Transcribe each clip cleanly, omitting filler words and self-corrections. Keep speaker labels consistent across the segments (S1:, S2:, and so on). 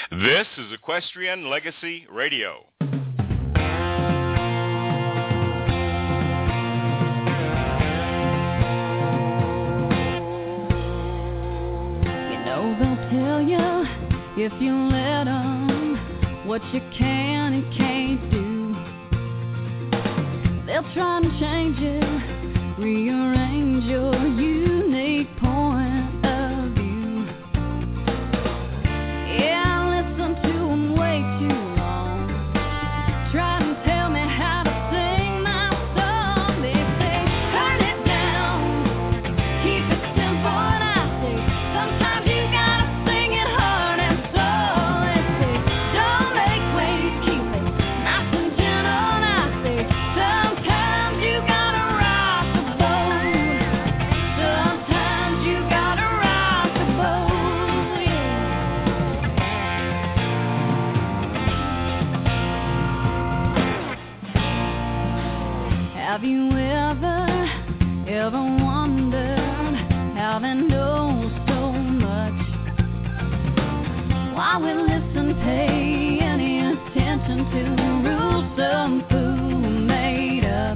S1: This is Equestrian Legacy Radio.
S2: You know they'll tell you if you let them what you can and can't do. They'll try to change you, rearrange your unique point of view. Yeah, I listened to them way too long, trying to tell me how to sing my song. They say, turn it down, keep it simple, and I say, sometimes you gotta sing it hard and slow. They say, don't make waves, keep it nice and gentle, and I say, sometimes you gotta rock the boat. Sometimes you gotta rock the boat, yeah. Have you ever wondered how they know so much? Why we listen, pay any attention to rules some fool made up?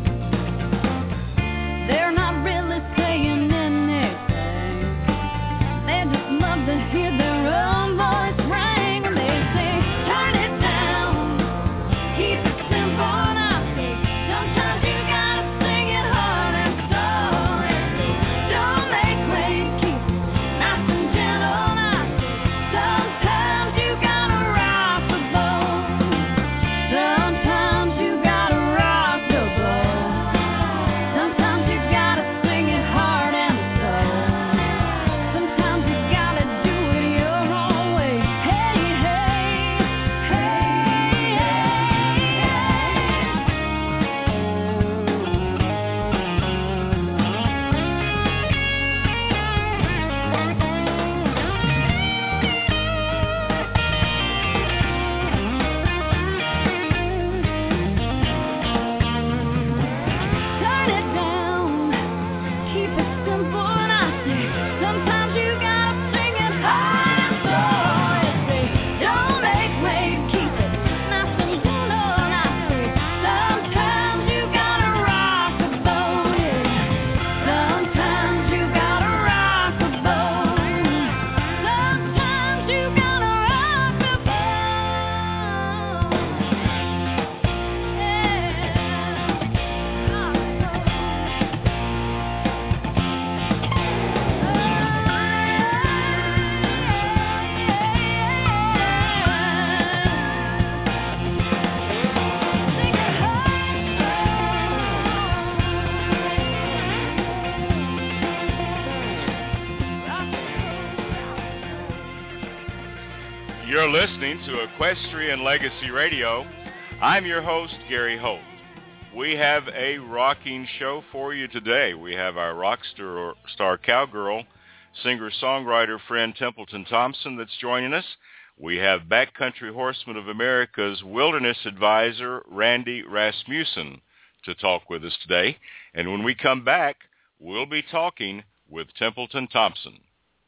S2: They're not really saying anything. They just love to hear their own voice ring. And they say, turn it down, keep it simple, and I say, sometimes you gotta sing it hard and slow. They say, don't make waves, keep it nice and gentle, and I say, sometimes you gotta rock the boat. Sometimes you gotta rock the boat. Sometimes you gotta sing it hard and slow. Sometimes you gotta do it your own way. Hey, hey, hey, turn it down, keep it simple, and I say, sometimes you gotta sing it hard and slow. They say, don't make waves, keep it nice and gentle, and I say, sometimes you gotta rock the boat, yeah. Sometimes you gotta rock the boat. Sometimes you gotta rock the boat.
S1: You're listening to Equestrian Legacy Radio. I'm your host, Gary Holt. We have a rocking show for you today. We have our rock star cowgirl, singer-songwriter friend Templeton Thompson that's joining us. We have Backcountry Horseman of America's wilderness advisor, Randy Rasmussen, to talk with us today. And when we come back, we'll be talking with Templeton Thompson.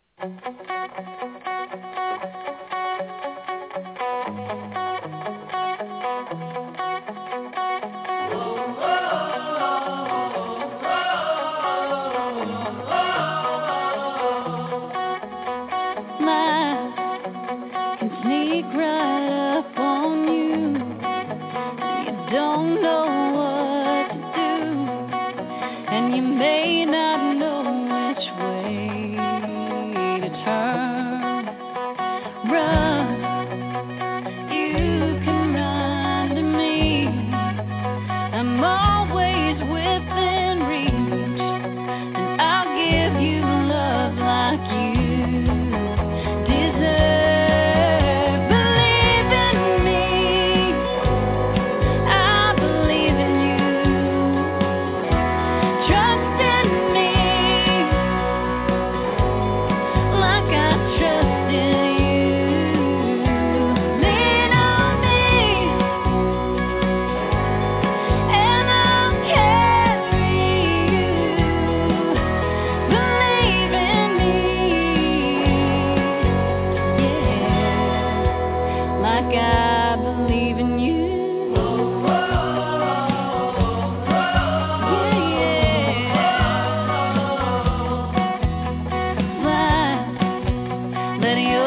S2: Life can sneak right up on you. You don't know what to do, and you may not know which way to turn. Run, you can run to me. I'm always within reach, and I'll give you love like you deserve. Believe in me, I believe in you. Trust in me, like I trust in you.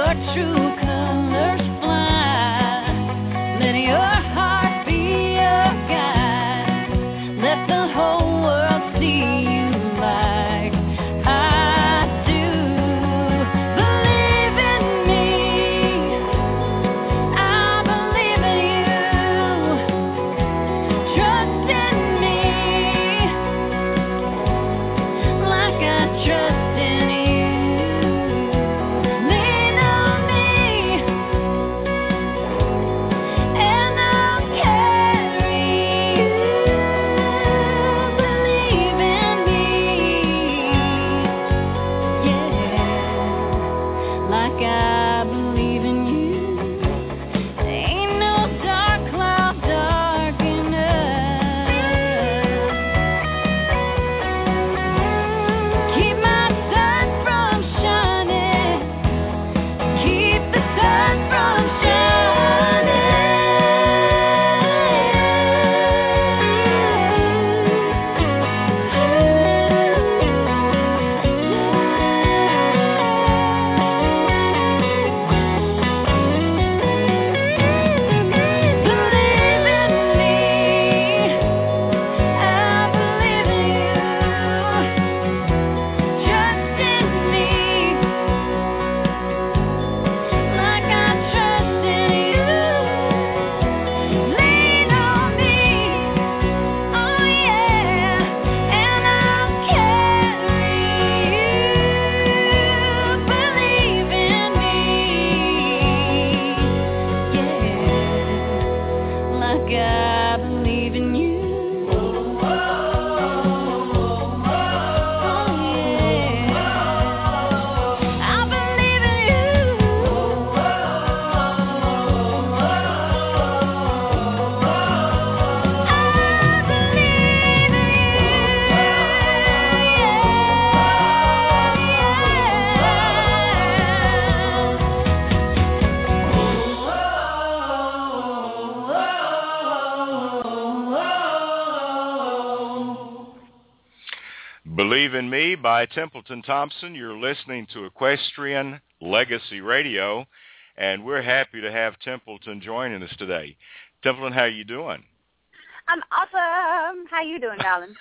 S1: Believe in Me by Templeton Thompson. You're listening to Equestrian Legacy Radio, and we're happy to have Templeton joining us today. Templeton, how you doing?
S3: I'm awesome. How you doing, darling?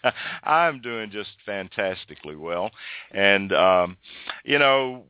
S1: I'm doing just fantastically well. And, you know,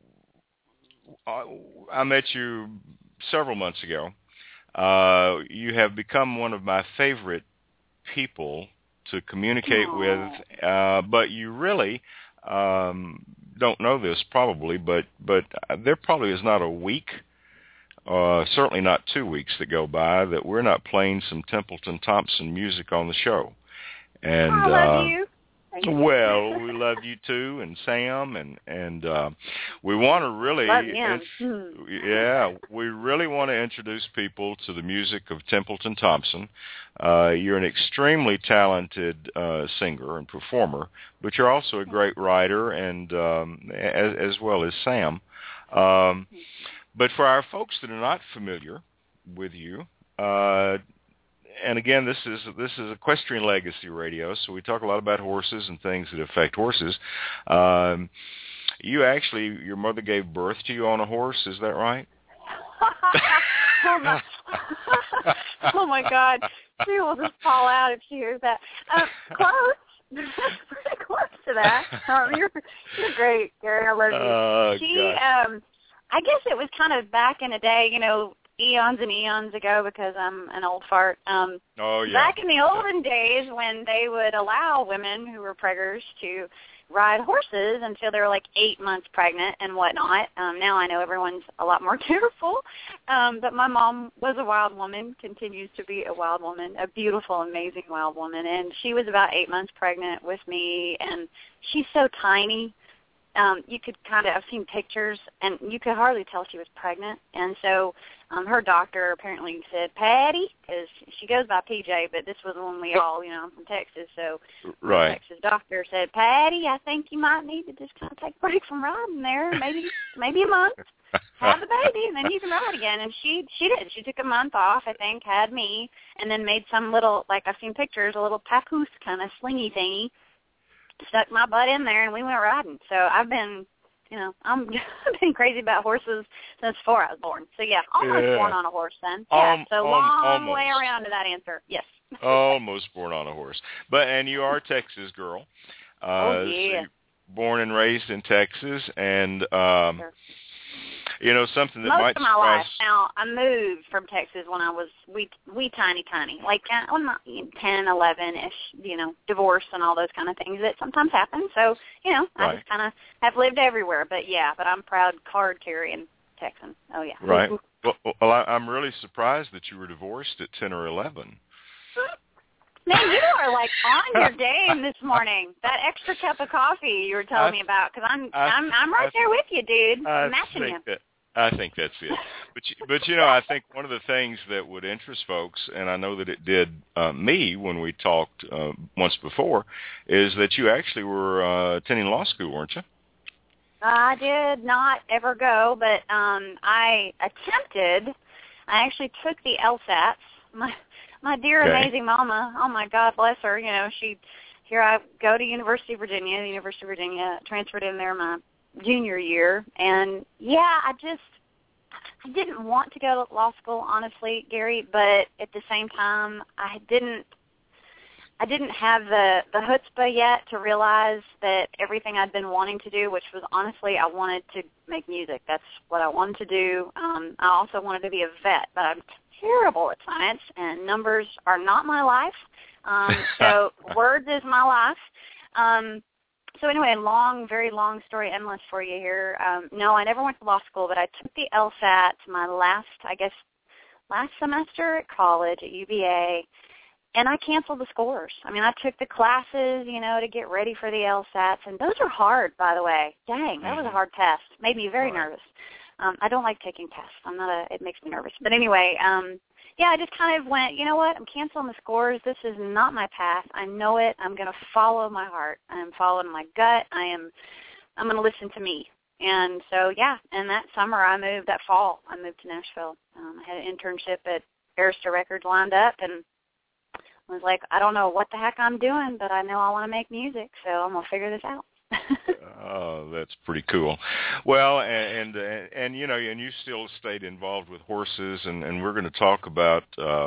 S1: I met you several months ago. You have become one of my favorite people to communicate with, but you really don't know this probably, but there probably is not a week, certainly not 2 weeks that go by that we're not playing some Templeton Thompson music on the show. And
S3: I love you.
S1: Well, we love you too, and Sam, and we want to really, we really want to introduce people to the music of Templeton Thompson. You're an extremely talented singer and performer, but you're also a great writer, and as well as Sam. But for our folks that are not familiar with you, and again, this is Equestrian Legacy Radio, so we talk a lot about horses and things that affect horses. You actually, your mother gave birth to you on a horse, is that right?
S3: Oh my God, she will just fall out if she hears that. Close, pretty close to that. You're great, Gary. I love you. I guess it was kind of back in the day, you know, eons and eons ago, because I'm an old fart. Back in the olden days when they would allow women who were preggers to ride horses until they were like 8 months pregnant and whatnot. Now I know everyone's a lot more careful. But my mom was a wild woman, continues to be a wild woman, a beautiful, amazing wild woman. And she was about 8 months pregnant with me, and she's so tiny. You could I've seen pictures, and you could hardly tell she was pregnant. And so her doctor apparently said, Patty, because she goes by PJ, but this was when we all, I'm from Texas, so
S1: right.
S3: The Texas doctor said, Patty, I think you might need to just kind of take a break from riding there, maybe a month, have the baby, and then you can ride again. And she did. She took a month off, I think, had me, and then made some little, like I've seen pictures, a little papoose kind of slingy thingy, stuck my butt in there, and we went riding. So I've been I've been crazy about horses since before I was born. So, yeah, almost born on a horse then. Yeah, so long way around to that answer. Yes.
S1: Almost born on a horse. And you are a Texas girl.
S3: Yeah.
S1: So you're born and raised in Texas, and,
S3: Sure.
S1: Something that
S3: Most
S1: might
S3: of my
S1: surprise...
S3: life. Now, I moved from Texas when I was wee tiny, like 10, 11-ish, divorce and all those kind of things that sometimes happen. So, I just kind of have lived everywhere. But I'm proud card-carrying Texan. Oh, yeah.
S1: Right. Well, I'm really surprised that you were divorced at 10 or 11.
S3: Man, you are like on your game this morning. That extra cup of coffee you were telling me about, because I'm right there with you, dude. I'm matching you.
S1: I think that's it. But I think one of the things that would interest folks, and I know that it did me when we talked once before, is that you actually were attending law school, weren't you?
S3: I did not ever go, but I attempted. I actually took the LSATs. My dear amazing mama, oh my God bless her, here I go to University of Virginia, transferred in there my junior year, and I didn't want to go to law school, honestly, Gary, but at the same time I didn't have the chutzpah yet to realize that everything I'd been wanting to do, which was honestly I wanted to make music. That's what I wanted to do. I also wanted to be a vet, but I'm terrible at science, and numbers are not my life. So words is my life. So anyway, very long story, endless for you here. No, I never went to law school, but I took the LSAT my last semester at college at UVA, and I canceled the scores. I mean, I took the classes, to get ready for the LSATs, and those are hard, by the way. Dang, that was a hard test. Made me very nervous. I don't like taking tests. It makes me nervous. But anyway, I just kind of went, you know what, I'm canceling the scores. This is not my path. I know it. I'm going to follow my heart. I'm following my gut. I'm going to listen to me. And so, and that summer that fall, I moved to Nashville. I had an internship at Arista Records lined up, and I was like, I don't know what the heck I'm doing, but I know I want to make music, so I'm going to figure this out.
S1: Oh, that's pretty cool. Well, and you still stayed involved with horses, and we're going to talk about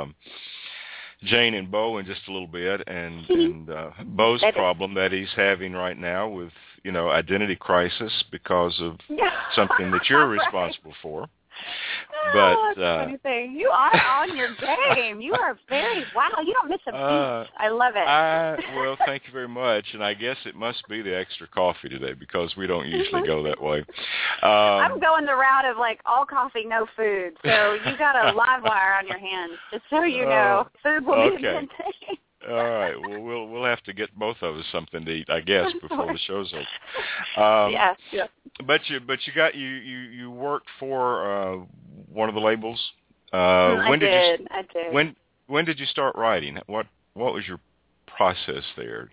S1: Jane and Bo in just a little bit, and Bo's problem that he's having right now with identity crisis because of something that you're responsible for. But
S3: that's a funny thing. You are on your game. You are wow, you don't miss a beat. I love it.
S1: Well, thank you very much. And I guess it must be the extra coffee today because we don't usually go that way.
S3: I'm going the route of all coffee, no food. So you got a live wire on your hands, just so you know. Food will be the good thing.
S1: All right. Well, we'll have to get both of us something to eat, I guess, before the show's over.
S3: Yeah.
S1: But you worked for one of the labels. I did. When did you start writing? What was your process there?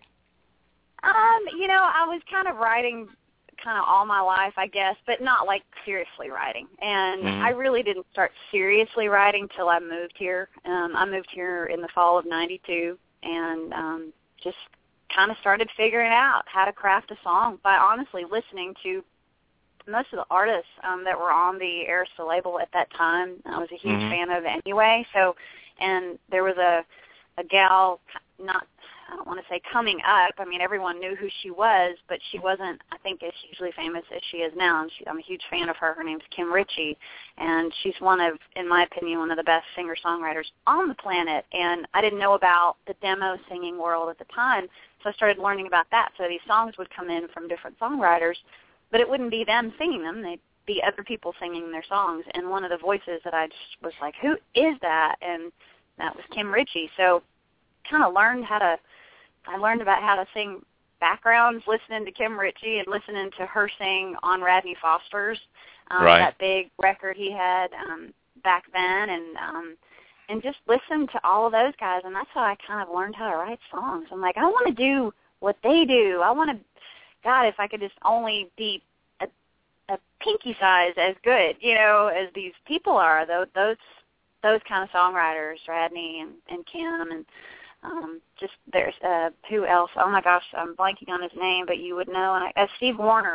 S3: I was kind of writing all my life, I guess, but not seriously writing. And I really didn't start seriously writing till I moved here. I moved here in the fall of '92, and just kind of started figuring out how to craft a song by honestly listening to most of the artists that were on the Arista label at that time. I was a huge fan of anyway. So, and there was a gal, I don't want to say coming up. I mean, everyone knew who she was, but she wasn't, I think, as hugely famous as she is now. And I'm a huge fan of her. Her name's Kim Ritchie, and she's in my opinion, one of the best singer-songwriters on the planet. And I didn't know about the demo singing world at the time, so I started learning about that. So these songs would come in from different songwriters, but it wouldn't be them singing them. They'd be other people singing their songs. And one of the voices that I just was like, who is that? And that was Kim Ritchie. So kind of I learned about how to sing backgrounds, listening to Kim Ritchie and listening to her sing on Radney Foster's, that big record he had back then, and just listen to all of those guys. And that's how I kind of learned how to write songs. I'm like, I want to do what they do. I want to, God, if I could just only be a pinky size as good, as these people are, those kind of songwriters, Radney and Kim, and just there's who else? Oh my gosh, I'm blanking on his name, but you would know. And Steve Wariner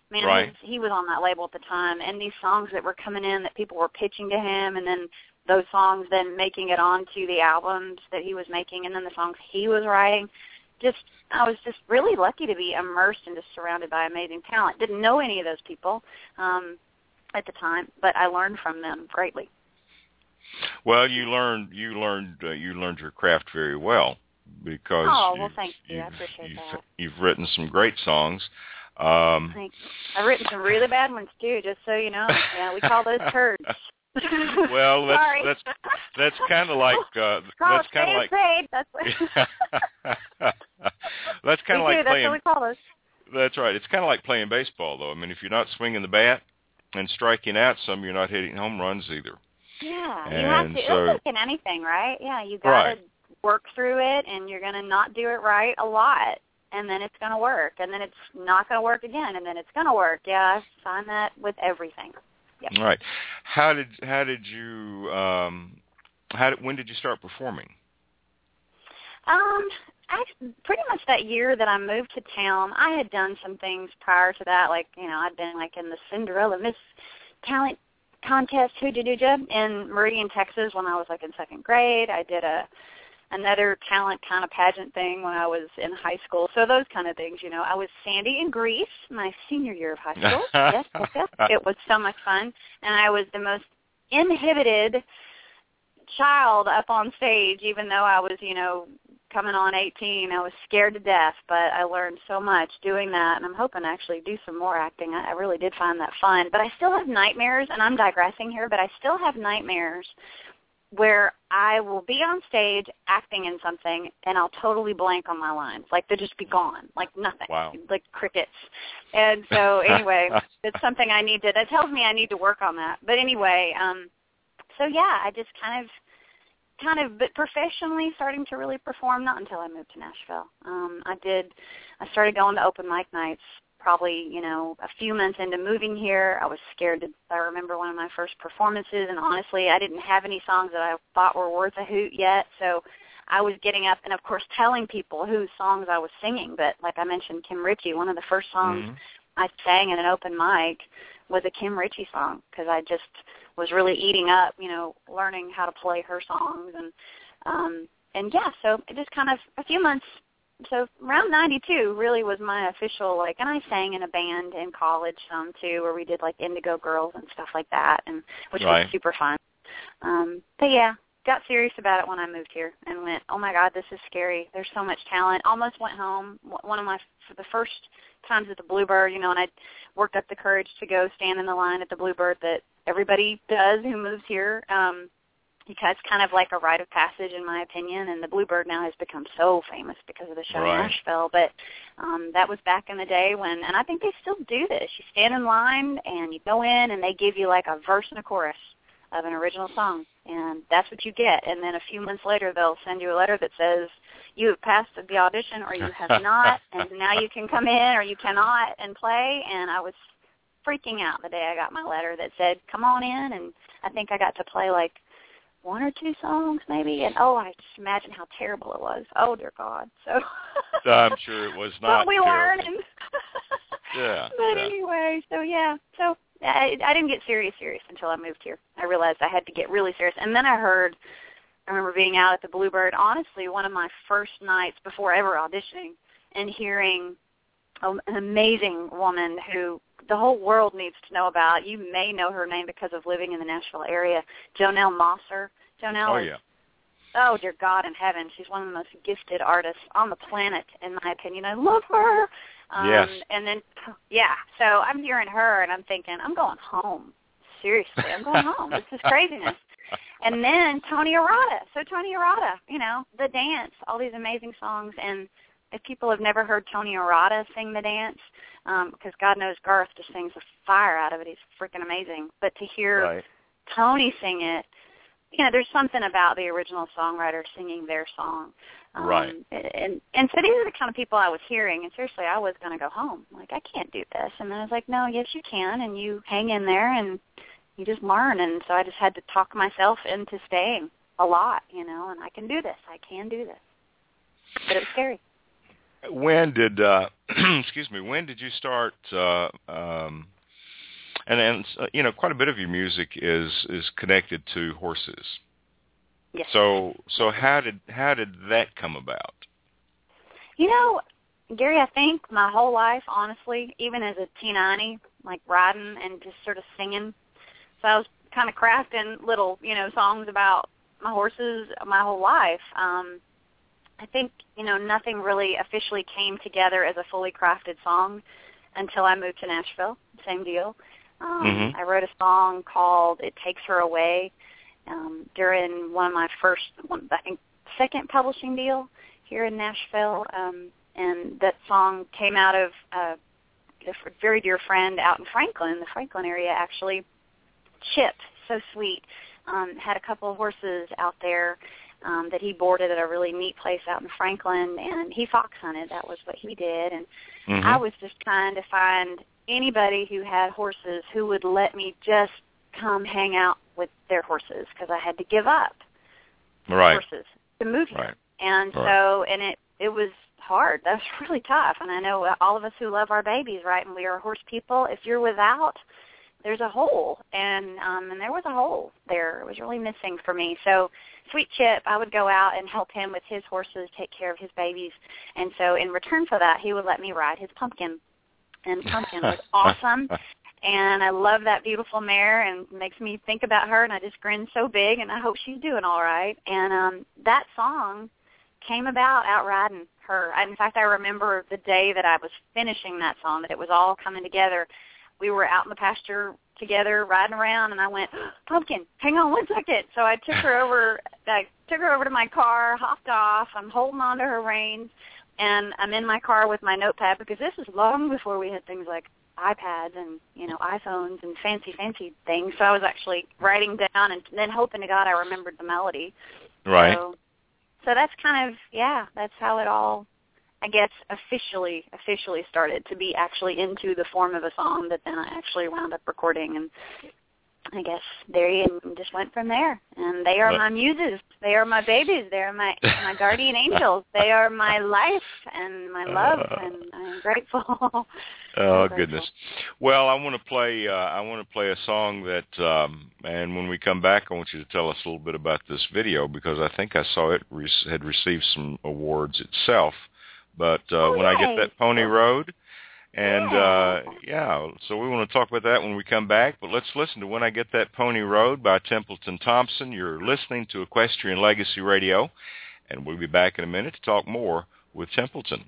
S3: Man,
S1: right.
S3: he was on that label at the time, and these songs that were coming in that people were pitching to him, and then those songs then making it onto the albums that he was making, and then the songs he was writing. I was just really lucky to be immersed and just surrounded by amazing talent. Didn't know any of those people at the time, but I learned from them greatly.
S1: Well, you learned your craft very well, because
S3: thank you. I appreciate that.
S1: You've written some great songs.
S3: Thanks. I've written some really bad ones too, just so you know. Yeah, we call those turds.
S1: Well, that's kind of like that's kind of like
S3: that's
S1: that's kind of like playing.
S3: That's what we call those.
S1: That's right. It's kind of like playing baseball, though. I mean, if you're not swinging the bat and striking out some, you're not hitting home runs either.
S3: Yeah,
S1: and
S3: you have to. It's like in anything, right? Yeah, you got to work through it, and you're going to not do it right a lot, and then it's going to work, and then it's not going to work again, and then it's going to work. Yeah, I find that with everything. Yep.
S1: All right. When did you start performing?
S3: Pretty much that year that I moved to town. I had done some things prior to that, like, I'd been like in the Cinderella Miss Talent contest, hooja-dooja, in Meridian, Texas when I was like in second grade. I did another talent kind of pageant thing when I was in high school. So those kind of things, I was Sandy in Grease my senior year of high school. Yes. It was so much fun. And I was the most inhibited child up on stage, even though I was, coming on 18. I was scared to death, but I learned so much doing that, and I'm hoping to actually do some more acting. I really did find that fun. But I still have nightmares, and I'm digressing here, but I still have nightmares where I will be on stage acting in something, and I'll totally blank on my lines. Like, they'll just be gone, like nothing, like crickets. And so, anyway, it's something that tells me I need to work on that. But anyway, so yeah, I just kind of, but professionally starting to really perform, not until I moved to Nashville. I started going to open mic nights probably, a few months into moving here. I was scared. I remember one of my first performances, and honestly, I didn't have any songs that I thought were worth a hoot yet, so I was getting up and, of course, telling people whose songs I was singing. But like I mentioned, Kim Ritchie, one of the first songs I sang at an open mic was a Kim Ritchie song, because I just was really eating up, learning how to play her songs. And yeah, so it just kind of a few months. So around 92 really was my official, and I sang in a band in college too, where we did Indigo Girls and stuff like that, and which was super fun. But yeah, got serious about it when I moved here and went, oh my God, this is scary. There's so much talent. Almost went home. One of the first times at the Bluebird, and I worked up the courage to go stand in the line at the Bluebird that everybody does who moves here. Because it's kind of like a rite of passage, in my opinion, and the Bluebird now has become so famous because of the show in Nashville. But that was back in the day when, and I think they still do this. You stand in line, and you go in, and they give you a verse and a chorus of an original song, and that's what you get. And then a few months later, they'll send you a letter that says, you have passed the audition, or you have not, and now you can come in, or you cannot, and play. And I was freaking out the day I got my letter that said, come on in, and I think I got to play one or two songs maybe, and I just imagine how terrible it was. Oh dear God! So
S1: I'm sure it was not.
S3: But we learned.
S1: Yeah.
S3: But anyway, so yeah, so I didn't get serious until I moved here. I realized I had to get really serious, and then I remember being out at the Bluebird. Honestly, one of my first nights before ever auditioning, and hearing an amazing woman who the whole world needs to know about. You may know her name because of living in the Nashville area, Jonelle Mosser. Jonelle is, oh, dear God in heaven, she's one of the most gifted artists on the planet, in my opinion. I love her.
S1: Yes.
S3: And then, yeah, so I'm hearing her, and I'm thinking, I'm going home. Seriously, I'm going home. This is craziness. And then Tony Arata. So Tony Arata, The Dance, all these amazing songs. And if people have never heard Tony Arata sing The Dance, because God knows Garth just sings the fire out of it. He's freaking amazing. But to hear Tony sing it, there's something about the original songwriter singing their song.
S1: Right.
S3: And so these are the kind of people I was hearing, and seriously, I was going to go home. I can't do this. And then I was like, no, yes, you can, and you hang in there, and you just learn. And so I just had to talk myself into staying a lot, and I can do this. I can do this. But it was scary.
S1: when did excuse me? When did you start? And you know, quite a bit of your music is connected to horses.
S3: Yes.
S1: So how did that come about?
S3: You know, Gary, I think my whole life, honestly, even as a teenanie, like riding and just sort of singing. So I was kind of crafting little, you know, songs about my horses my whole life. I think, you know, nothing really officially came together as a fully crafted song until I moved to Nashville. Same deal. I wrote a song called "It Takes Her Away" during one of my second publishing deal here in Nashville, and that song came out of a very dear friend out in Franklin, the Franklin area actually. Chip, so sweet, had a couple of horses out there that he boarded at a really neat place out in Franklin, and he fox hunted. That was what he did, and I was just trying to find anybody who had horses who would let me just come hang out with their horses, because I had to give up horses to move here. And so, and it was hard. That was really tough. And I know all of us who love our babies, right, and we are horse people, if you're without, there's a hole. And there was a hole there. It was really missing for me. So Sweet Chip, I would go out and help him with his horses, take care of his babies. And so in return for that, he would let me ride his Pumpkin. And Pumpkin was awesome. And I love that beautiful mare, and it makes me think about her, and I just grin so big, and I hope she's doing all right. And that song came about out riding her. In fact, I remember the day that I was finishing that song, that it was all coming together. We were out in the pasture together riding around, and I went, Pumpkin, hang on one second. So I took her over to my car, hopped off. I'm holding on to her reins, and I'm in my car with my notepad, because this is long before we had things like iPads and, you know, iPhones and fancy things. So I was actually writing down and then hoping to God I remembered the melody.
S1: Right.
S3: So that's kind of, that's how it all, I guess, officially started to be actually into the form of a song that then I actually wound up recording. And I guess there you just went from there. And they are my muses. They are my babies. They are my guardian angels. They are my life and my love, and I'm grateful.
S1: Oh, goodness. Well, I want to play a song that, and when we come back, I want you to tell us a little bit about this video, because I think I saw it had received some awards itself. But when I get that Pony Road, and so we want to talk about that when we come back. But let's listen to When I Get That Pony Road by Templeton Thompson. You're listening to Equestrian Legacy Radio, and we'll be back in a minute to talk more with Templeton.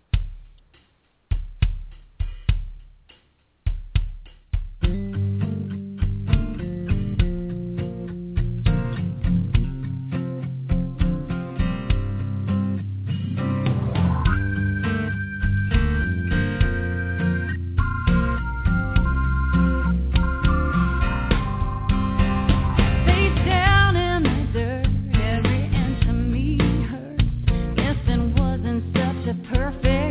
S2: Perfect.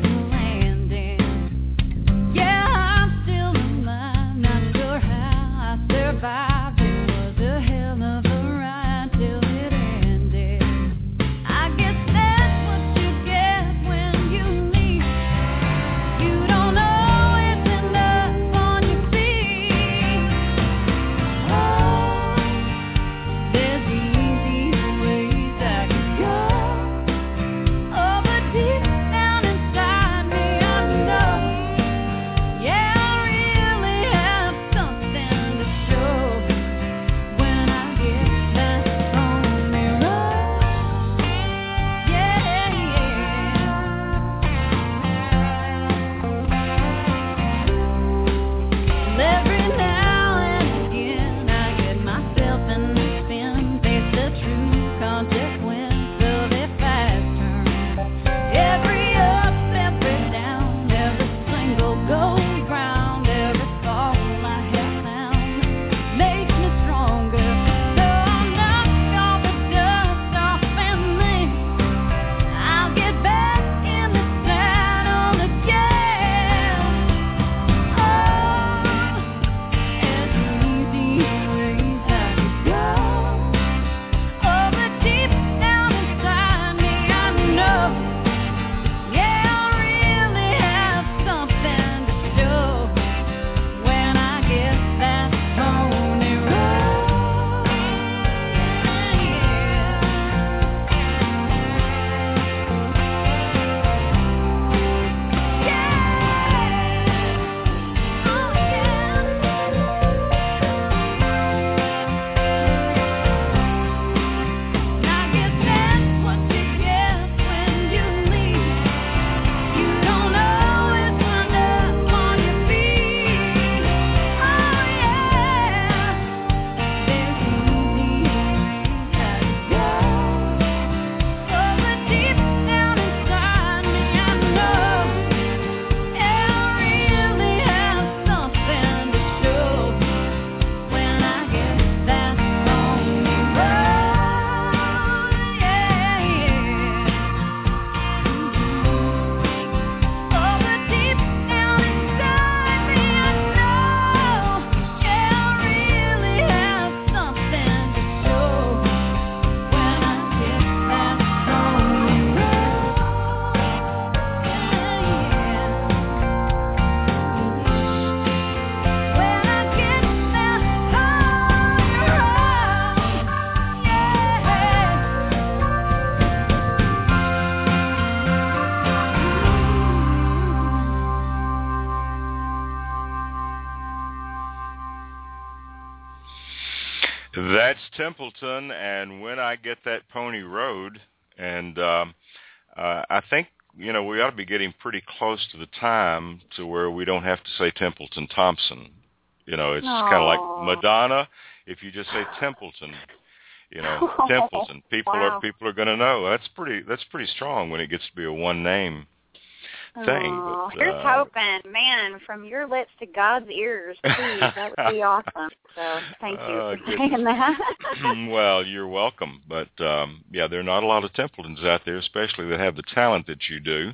S1: That's Templeton, and when I get that Pony Road, and I think, we ought to be getting pretty close to the time to where we don't have to say Templeton Thompson. It's kind of like Madonna. If you just say Templeton, Templeton, people are going to know. That's pretty strong when it gets to be a one name thing.
S3: But, here's hoping, man, from your lips to God's ears, please. That would be awesome. So thank you for saying that.
S1: Well, you're welcome. But, there are not a lot of Templetons out there, especially that have the talent that you do.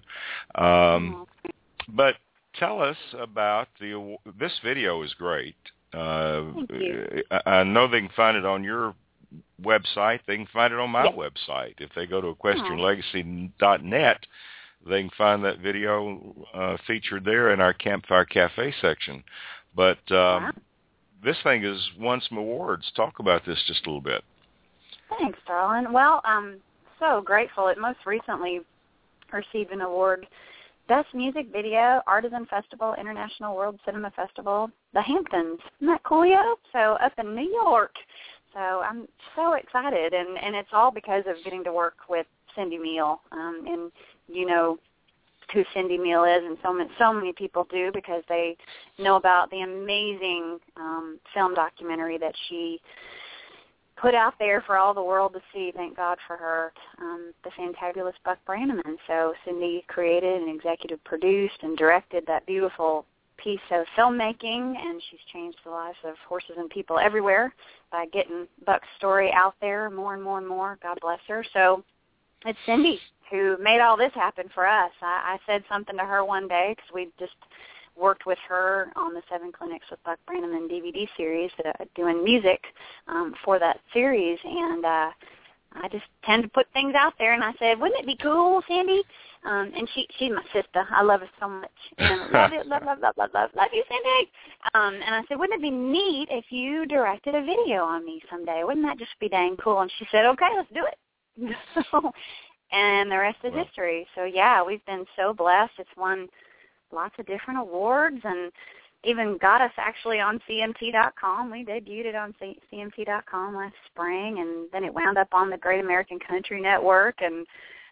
S1: But tell us about this video is great.
S3: Thank you.
S1: I know they can find it on your website. They can find it on my website. If they go to EquestrianLegacy.net, they can find that video featured there in our Campfire Cafe section. But this thing has won some awards. Talk about this just a little bit.
S3: Thanks, darling. Well, I'm so grateful. It most recently received an award, Best Music Video, Artisan Festival, International World Cinema Festival, the Hamptons. Isn't that cool, yo? So up in New York. So I'm so excited, and it's all because of getting to work with Cindy Meal, and you know who Cindy Meal is, and so many people do because they know about the amazing film documentary that she put out there for all the world to see. Thank God for her, the fantabulous Buck Brannaman. So Cindy created and executive produced and directed that beautiful piece of filmmaking, and she's changed the lives of horses and people everywhere by getting Buck's story out there more and more and more. God bless her. So it's Cindy who made all this happen for us. I said something to her one day because we just worked with her on the 7 Clinics with Buck Brannaman DVD series, doing music for that series, and I just tend to put things out there, and I said, wouldn't it be cool, Sandy? And she's my sister. I love her so much. And love you, love you, Cindy. And I said, wouldn't it be neat if you directed a video on me someday? Wouldn't that just be dang cool? And she said, okay, let's do it. So, and the rest is history. So, yeah, we've been so blessed. It's won lots of different awards and even got us actually on CMT.com. We debuted it on CMT.com last spring, and then it wound up on the Great American Country Network, and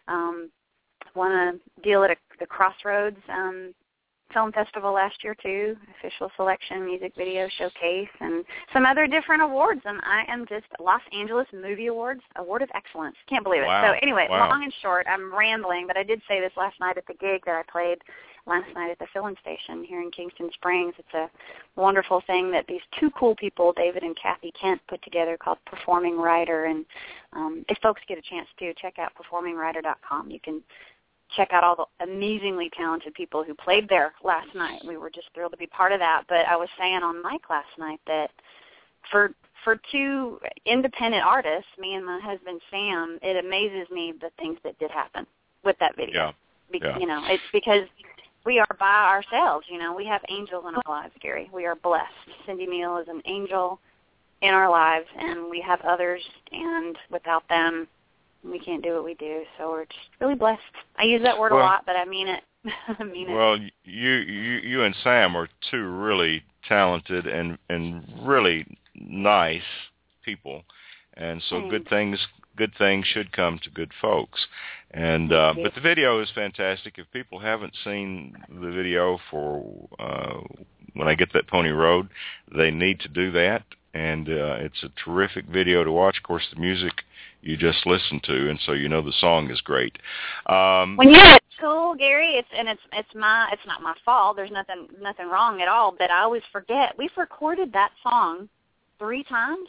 S3: won a deal at the Crossroads Film Festival last year, too, official selection, music video showcase, and some other different awards. And I am just Los Angeles Movie Awards, Award of Excellence. Can't believe it.
S1: Wow.
S3: So anyway,
S1: Wow.
S3: Long and short, I'm rambling, but I did say this last night at the gig that I played last night at the Filling Station here in Kingston Springs. It's a wonderful thing that these two cool people, David and Kathy Kent, put together called Performing Writer. And if folks get a chance to, check out performingwriter.com. You can check out all the amazingly talented people who played there last night. We were just thrilled to be part of that. But I was saying on mic last night that for two independent artists, me and my husband Sam, it amazes me the things that did happen with that video.
S1: Yeah.
S3: You know, it's because we are by ourselves. You know, we have angels in our lives, Gary. We are blessed. Cindy Meal is an angel in our lives, and we have others, and without them, we can't do what we do. So we're just really blessed. I use that word a lot, but I mean it. I mean it.
S1: Well, you and Sam are two really talented and really nice people, and so
S3: Thanks.
S1: good things should come to good folks. And but the video is fantastic. If people haven't seen the video for When I Get That Pony Road, they need to do that. And it's a terrific video to watch. Of course, the music you just listened to, and so you know the song is great.
S3: When you're at school, Gary, it's not my fault. There's nothing wrong at all. But I always forget we've recorded that song 3 times,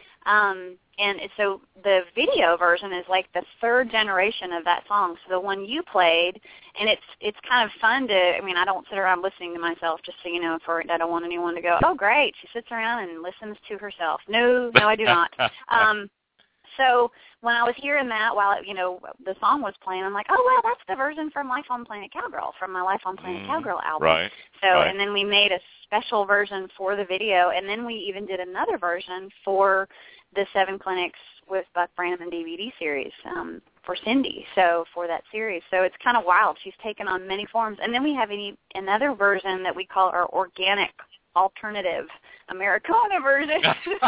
S3: and so the video version is like the 3rd generation of that song. So the one you played, and it's kind of fun to. I mean, I don't sit around listening to myself, just so you know. I don't want anyone to go, oh great, she sits around and listens to herself. No, I do not. So when I was hearing that while the song was playing, I'm like, oh, well, that's the version from Life on Planet Cowgirl, from my Life on Planet Cowgirl album.
S1: Right.
S3: So,
S1: right.
S3: And then we made a special version for the video, and then we even did another version for the 7 Clinics with Buck Brannaman DVD series for Cindy, so for that series. So it's kind of wild. She's taken on many forms. And then we have another version that we call our organic alternative Americana version.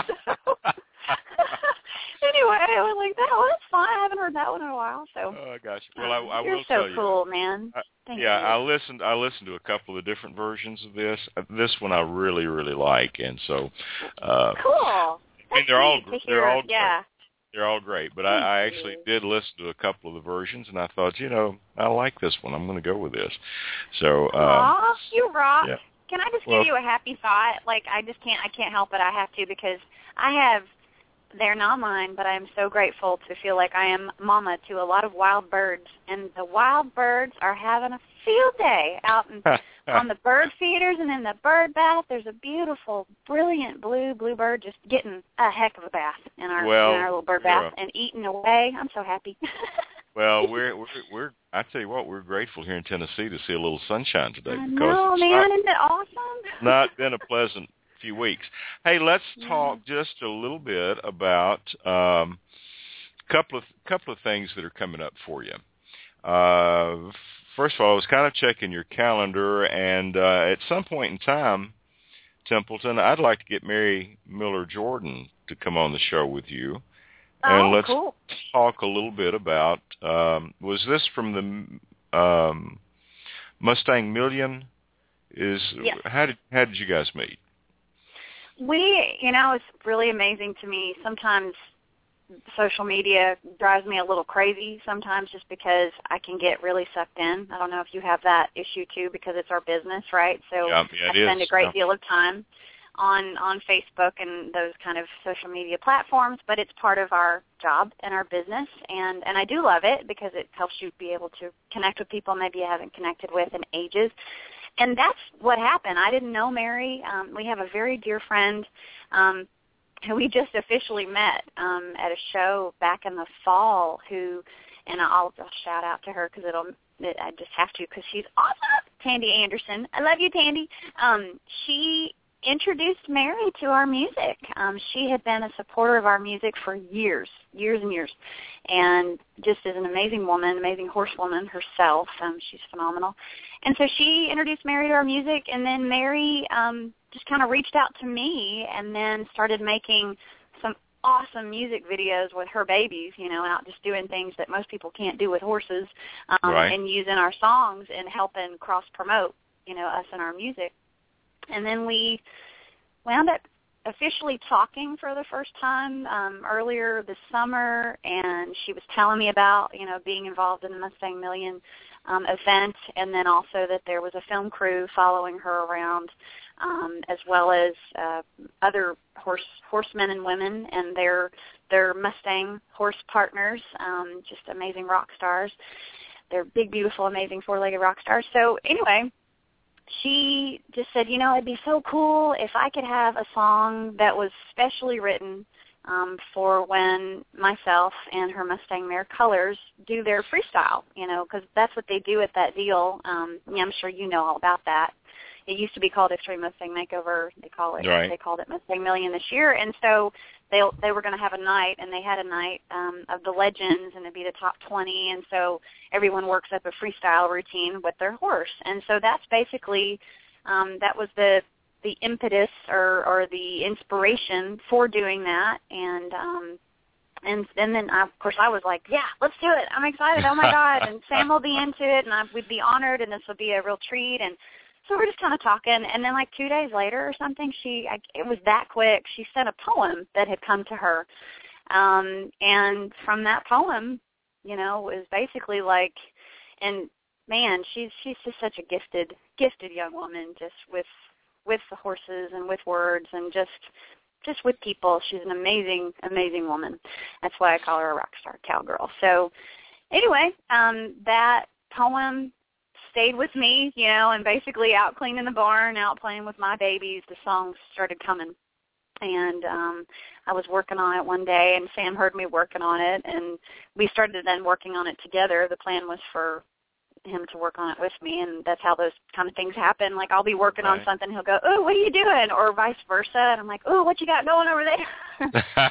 S3: Anyway, I was like, that's fine. I haven't heard that one in a while. So.
S1: Oh gosh. Well, I
S3: you're
S1: will tell you.
S3: You're so cool, man. Thank you.
S1: I listened to a couple of different versions of this. This one I really, really like, and so.
S3: Cool.
S1: I mean, they're all great.
S3: Yeah.
S1: They're all great, but I actually did listen to a couple of the versions, and I thought, I like this one. I'm going to go with this. So.
S3: Aw, you rock.
S1: Yeah.
S3: Can I just give you a happy thought? Like, I can't help it. I have to, because they're not mine, but I am so grateful to feel like I am mama to a lot of wild birds, and the wild birds are having a field day out on the bird feeders and in the bird bath. There's a beautiful, brilliant bluebird just getting a heck of a bath in our little bird bath and eating away. I'm so happy.
S1: Well, we're I tell you what, we're grateful here in Tennessee to see a little sunshine today.
S3: I know, man, isn't it awesome?
S1: Not been a pleasant few weeks. Hey, let's talk just a little bit about a couple of things that are coming up for you. First of all, I was kind of checking your calendar, and at some point in time, Templeton, I'd like to get Mary Miller Jordan to come on the show with you. And let's talk a little bit about, was this from the Mustang Million? Yes. How did you guys meet?
S3: It's really amazing to me. Sometimes social media drives me a little crazy sometimes, just because I can get really sucked in. I don't know if you have that issue too, because it's our business, right? So I spend a great deal of time on Facebook and those kind of social media platforms, but it's part of our job and our business, and I do love it because it helps you be able to connect with people maybe you haven't connected with in ages. And that's what happened. I didn't know Mary. We have a very dear friend who we just officially met at a show back in the fall, and I'll shout out to her because I just have to, because she's awesome, Tandy Anderson. I love you, Tandy. She introduced Mary to our music. She had been a supporter of our music for years and years, and just is an amazing woman, amazing horsewoman herself. She's phenomenal. And so she introduced Mary to our music, and then Mary just kind of reached out to me and then started making some awesome music videos with her babies, out just doing things that most people can't do with horses, and using our songs and helping cross-promote, us and our music. And then we wound up officially talking for the first time earlier this summer, and she was telling me about, being involved in the Mustang Million event, and then also that there was a film crew following her around, as well as other horsemen and women and their Mustang horse partners, just amazing rock stars. They're big, beautiful, amazing four-legged rock stars. So anyway, she just said, it'd be so cool if I could have a song that was specially written for when myself and her Mustang mare Colors do their freestyle, because that's what they do at that deal. I'm sure you know all about that. It used to be called Extreme Mustang Makeover. They called it Mustang Million this year, and so they were going to have a night, and they had a night of the legends, and it'd be the top 20, and so everyone works up a freestyle routine with their horse, and so that's basically that was the impetus or the inspiration for doing that, and then of course I was like, yeah, let's do it. I'm excited. Oh my God! And Sam will be into it, and we'd be honored, and this would be a real treat. And so we're just kind of talking, and then like 2 days later or something, it was that quick. She sent a poem that had come to her, and from that poem, it was basically like, and man, she's just such a gifted young woman, just with the horses and with words and just with people. She's an amazing, amazing woman. That's why I call her a rock star cowgirl. So anyway, that poem stayed with me, and basically out cleaning the barn, out playing with my babies, the songs started coming. And I was working on it one day, and Sam heard me working on it, and we started then working on it together. The plan was for him to work on it with me, and that's how those kind of things happen. Like, I'll be working on something, he'll go, "Oh, what are you doing?" Or vice versa, and I'm like, "Oh, what you got going over there?"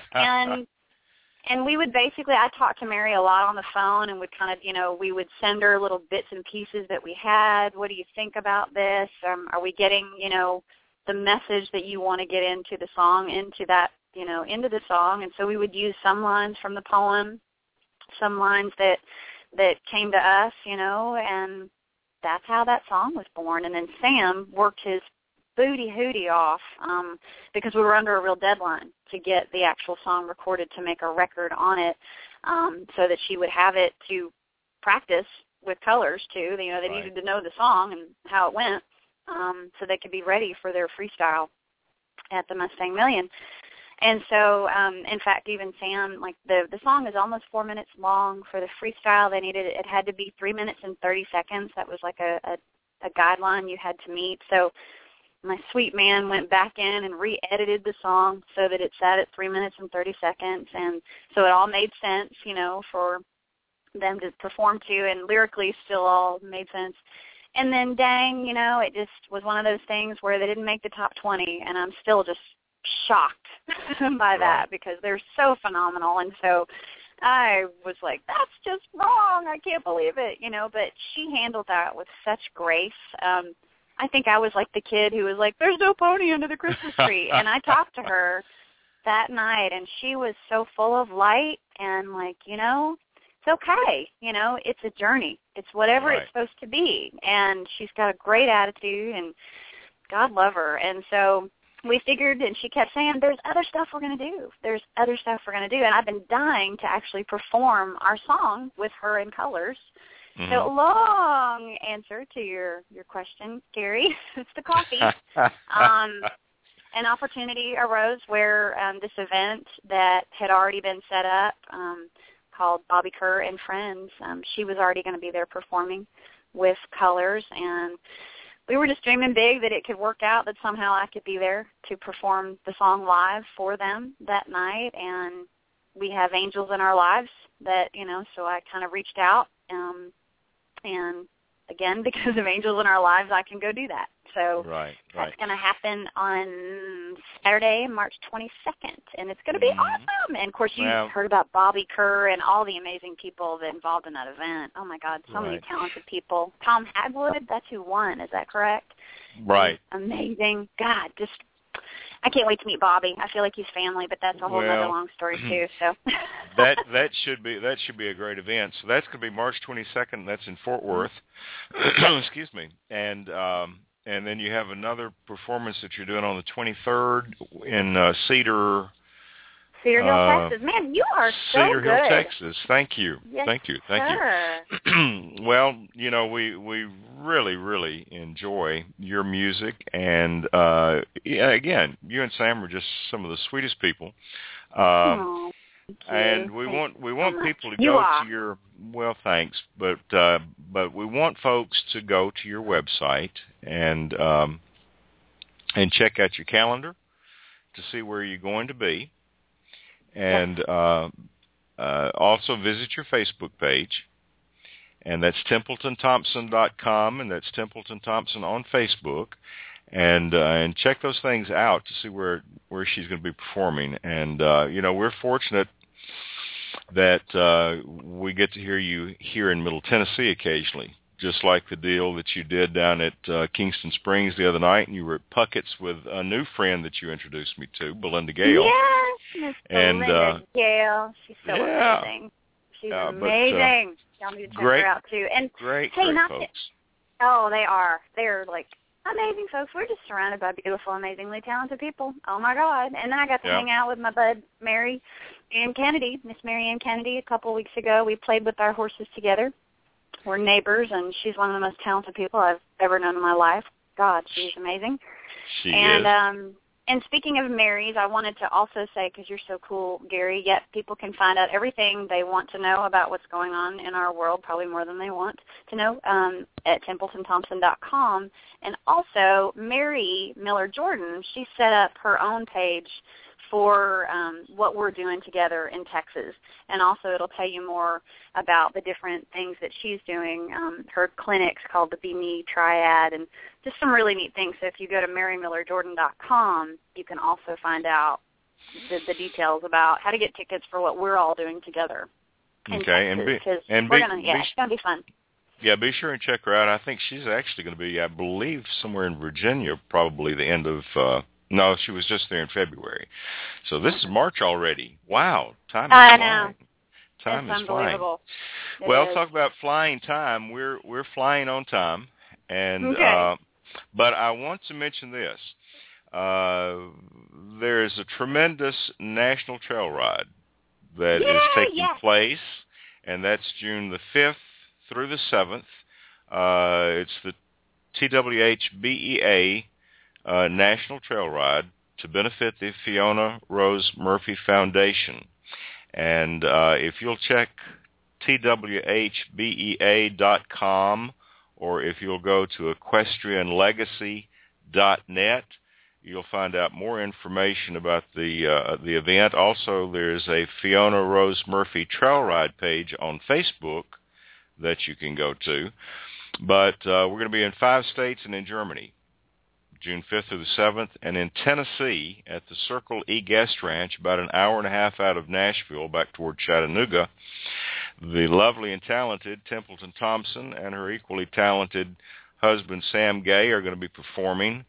S3: And we would basically, I talked to Mary a lot on the phone, and would kind of, we would send her little bits and pieces that we had. What do you think about this? Are we getting, the message that you want to get into the song, into the song. And so we would use some lines from the poem, some lines that came to us, and that's how that song was born. And then Sam worked his booty hootie off because we were under a real deadline to get the actual song recorded to make a record on it, so that she would have it to practice with Colors too. They needed to know the song and how it went, so they could be ready for their freestyle at the Mustang Million. And so, in fact, even Sam, like the song is almost 4 minutes long. For the freestyle, it had to be 3 minutes and 30 seconds. That was like a guideline you had to meet. So my sweet man went back in and re-edited the song so that it sat at 3 minutes and 30 seconds. And so it all made sense, for them to perform to, and lyrically still all made sense. And then, dang, it just was one of those things where they didn't make the top 20, and I'm still just shocked by that because they're so phenomenal. And so I was like, that's just wrong. I can't believe it, but she handled that with such grace. I think I was like the kid who was like, there's no pony under the Christmas tree. And I talked to her that night, and she was so full of light and like, it's okay. It's a journey. It's whatever it's supposed to be. And she's got a great attitude, and God love her. And so we figured, and she kept saying, there's other stuff we're going to do. There's other stuff we're going to do. And I've been dying to actually perform our song with her in Colors. Mm-hmm. So long answer to your question, Gary. It's the coffee. An opportunity arose where this event that had already been set up called Bobby Kerr and Friends, she was already going to be there performing with Colors, and we were just dreaming big that it could work out, that somehow I could be there to perform the song live for them that night. And we have angels in our lives that, so I kind of reached out, and again, because of angels in our lives, I can go do that. So that's going to happen on Saturday, March 22nd, and it's going to be awesome. And, of course, you've heard about Bobby Kerr and all the amazing people that involved in that event. Oh, my God, so many talented people. Tom Hagwood, that's who won. Is that correct?
S1: Right.
S3: Amazing. God, just I can't wait to meet Bobby. I feel like he's family, but that's a whole other long story, too. So
S1: that should be a great event. So that's going to be March 22nd. That's in Fort Worth. Excuse me. And then you have another performance that you're doing on the 23rd in Cedar
S3: Hill, Texas. Man, you are so
S1: Cedar
S3: good.
S1: Hill, Texas. Thank you.
S3: Yes,
S1: Thank you.
S3: sir.
S1: Well, we really, really enjoy your music. And, again, you and Sam are just some of the sweetest people. And we want people to go to your, thanks, but we want folks to go to your website and check out your calendar to see where you're going to be, and also visit your Facebook page, and that's TempletonThompson.com, and that's Templeton Thompson on Facebook. And check those things out to see where she's going to be performing. And we're fortunate that we get to hear you here in Middle Tennessee occasionally, just like the deal that you did down at Kingston Springs the other night, and you were at Puckett's with a new friend that you introduced me to, Belinda Gale.
S3: Yes, Miss Belinda Gale. She's so amazing. She's amazing. Y'all need to check her out too. And
S1: great folks.
S3: They are. They're like amazing folks. We're just surrounded by beautiful, amazingly talented people. Oh, my God. And then I got to hang out with my bud, Miss Mary Ann Kennedy, a couple of weeks ago. We played with our horses together. We're neighbors, and she's one of the most talented people I've ever known in my life. God, she's amazing.
S1: She is.
S3: And speaking of Marys, I wanted to also say, because you're so cool, Gary, people can find out everything they want to know about what's going on in our world, probably more than they want to know, at TempletonThompson.com. And also, Mary Miller Jordan, she set up her own page for what we're doing together in Texas. And also it'll tell you more about the different things that she's doing. Her clinic's called the Be Me Triad, and just some really neat things. So if you go to marymillerjordan.com, you can also find out the details about how to get tickets for what we're all doing together in Texas. It's going to be fun.
S1: Yeah, be sure and check her out. I think she's actually going to be, I believe, somewhere in Virginia, probably the end of, no, she was just there in February. So this is March already. Wow, time is flying.
S3: Know.
S1: Time
S3: it's
S1: is flying.
S3: It
S1: well,
S3: is.
S1: Talk about flying time. We're flying on time. And
S3: okay.
S1: but I want to mention this. There is a tremendous national trail ride that is taking place, and that's June the 5th through the 7th. It's the TWHBEA National Trail Ride to benefit the Fiona Rose Murphy Foundation. And if you'll check twhbea.com, or if you'll go to equestrianlegacy.net, you'll find out more information about the event. Also, there's a Fiona Rose Murphy Trail Ride page on Facebook that you can go to. But we're going to be in 5 states and in Germany, June 5th through the 7th, and in Tennessee at the Circle E Guest Ranch, about an hour and a half out of Nashville, back toward Chattanooga. The lovely and talented Templeton Thompson and her equally talented husband, Sam Gay, are going to be performing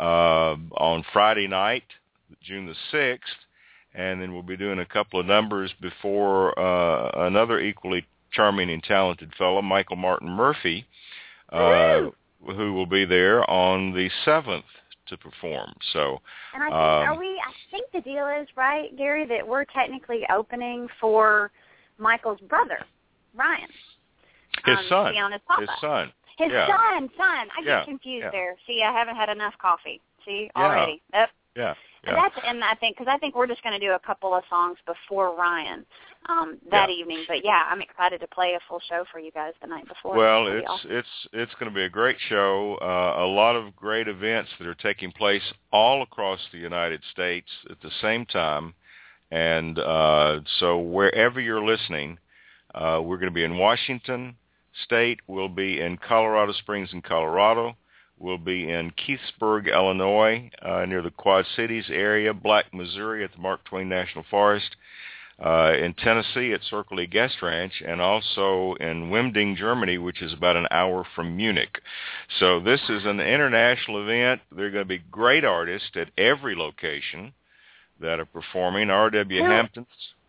S1: on Friday night, June the 6th, and then we'll be doing a couple of numbers before another equally charming and talented fellow, Michael Martin Murphy, who will be there on the 7th to perform. So,
S3: and I think the deal is, right, Gary, that we're technically opening for Michael's brother, Ryan.
S1: His son.
S3: Fiona's papa.
S1: His son.
S3: His son. I get confused
S1: Yeah.
S3: there. See, I haven't had enough coffee. See,
S1: Yeah.
S3: already. Yep.
S1: Yeah.
S3: And I think we're just going to do a couple of songs before Ryan that evening. But yeah, I'm excited to play a full show for you guys the night before.
S1: Well, it's going to be a great show. A lot of great events that are taking place all across the United States at the same time. And so wherever you're listening, we're going to be in Washington State. We'll be in Colorado Springs in Colorado. We'll be in Keithsburg, Illinois, near the Quad Cities area, Black, Missouri at the Mark Twain National Forest, in Tennessee at Circle E Guest Ranch, and also in Wimding, Germany, which is about an hour from Munich. So this is an international event. There are going to be great artists at every location that are performing. R.W. Hampton.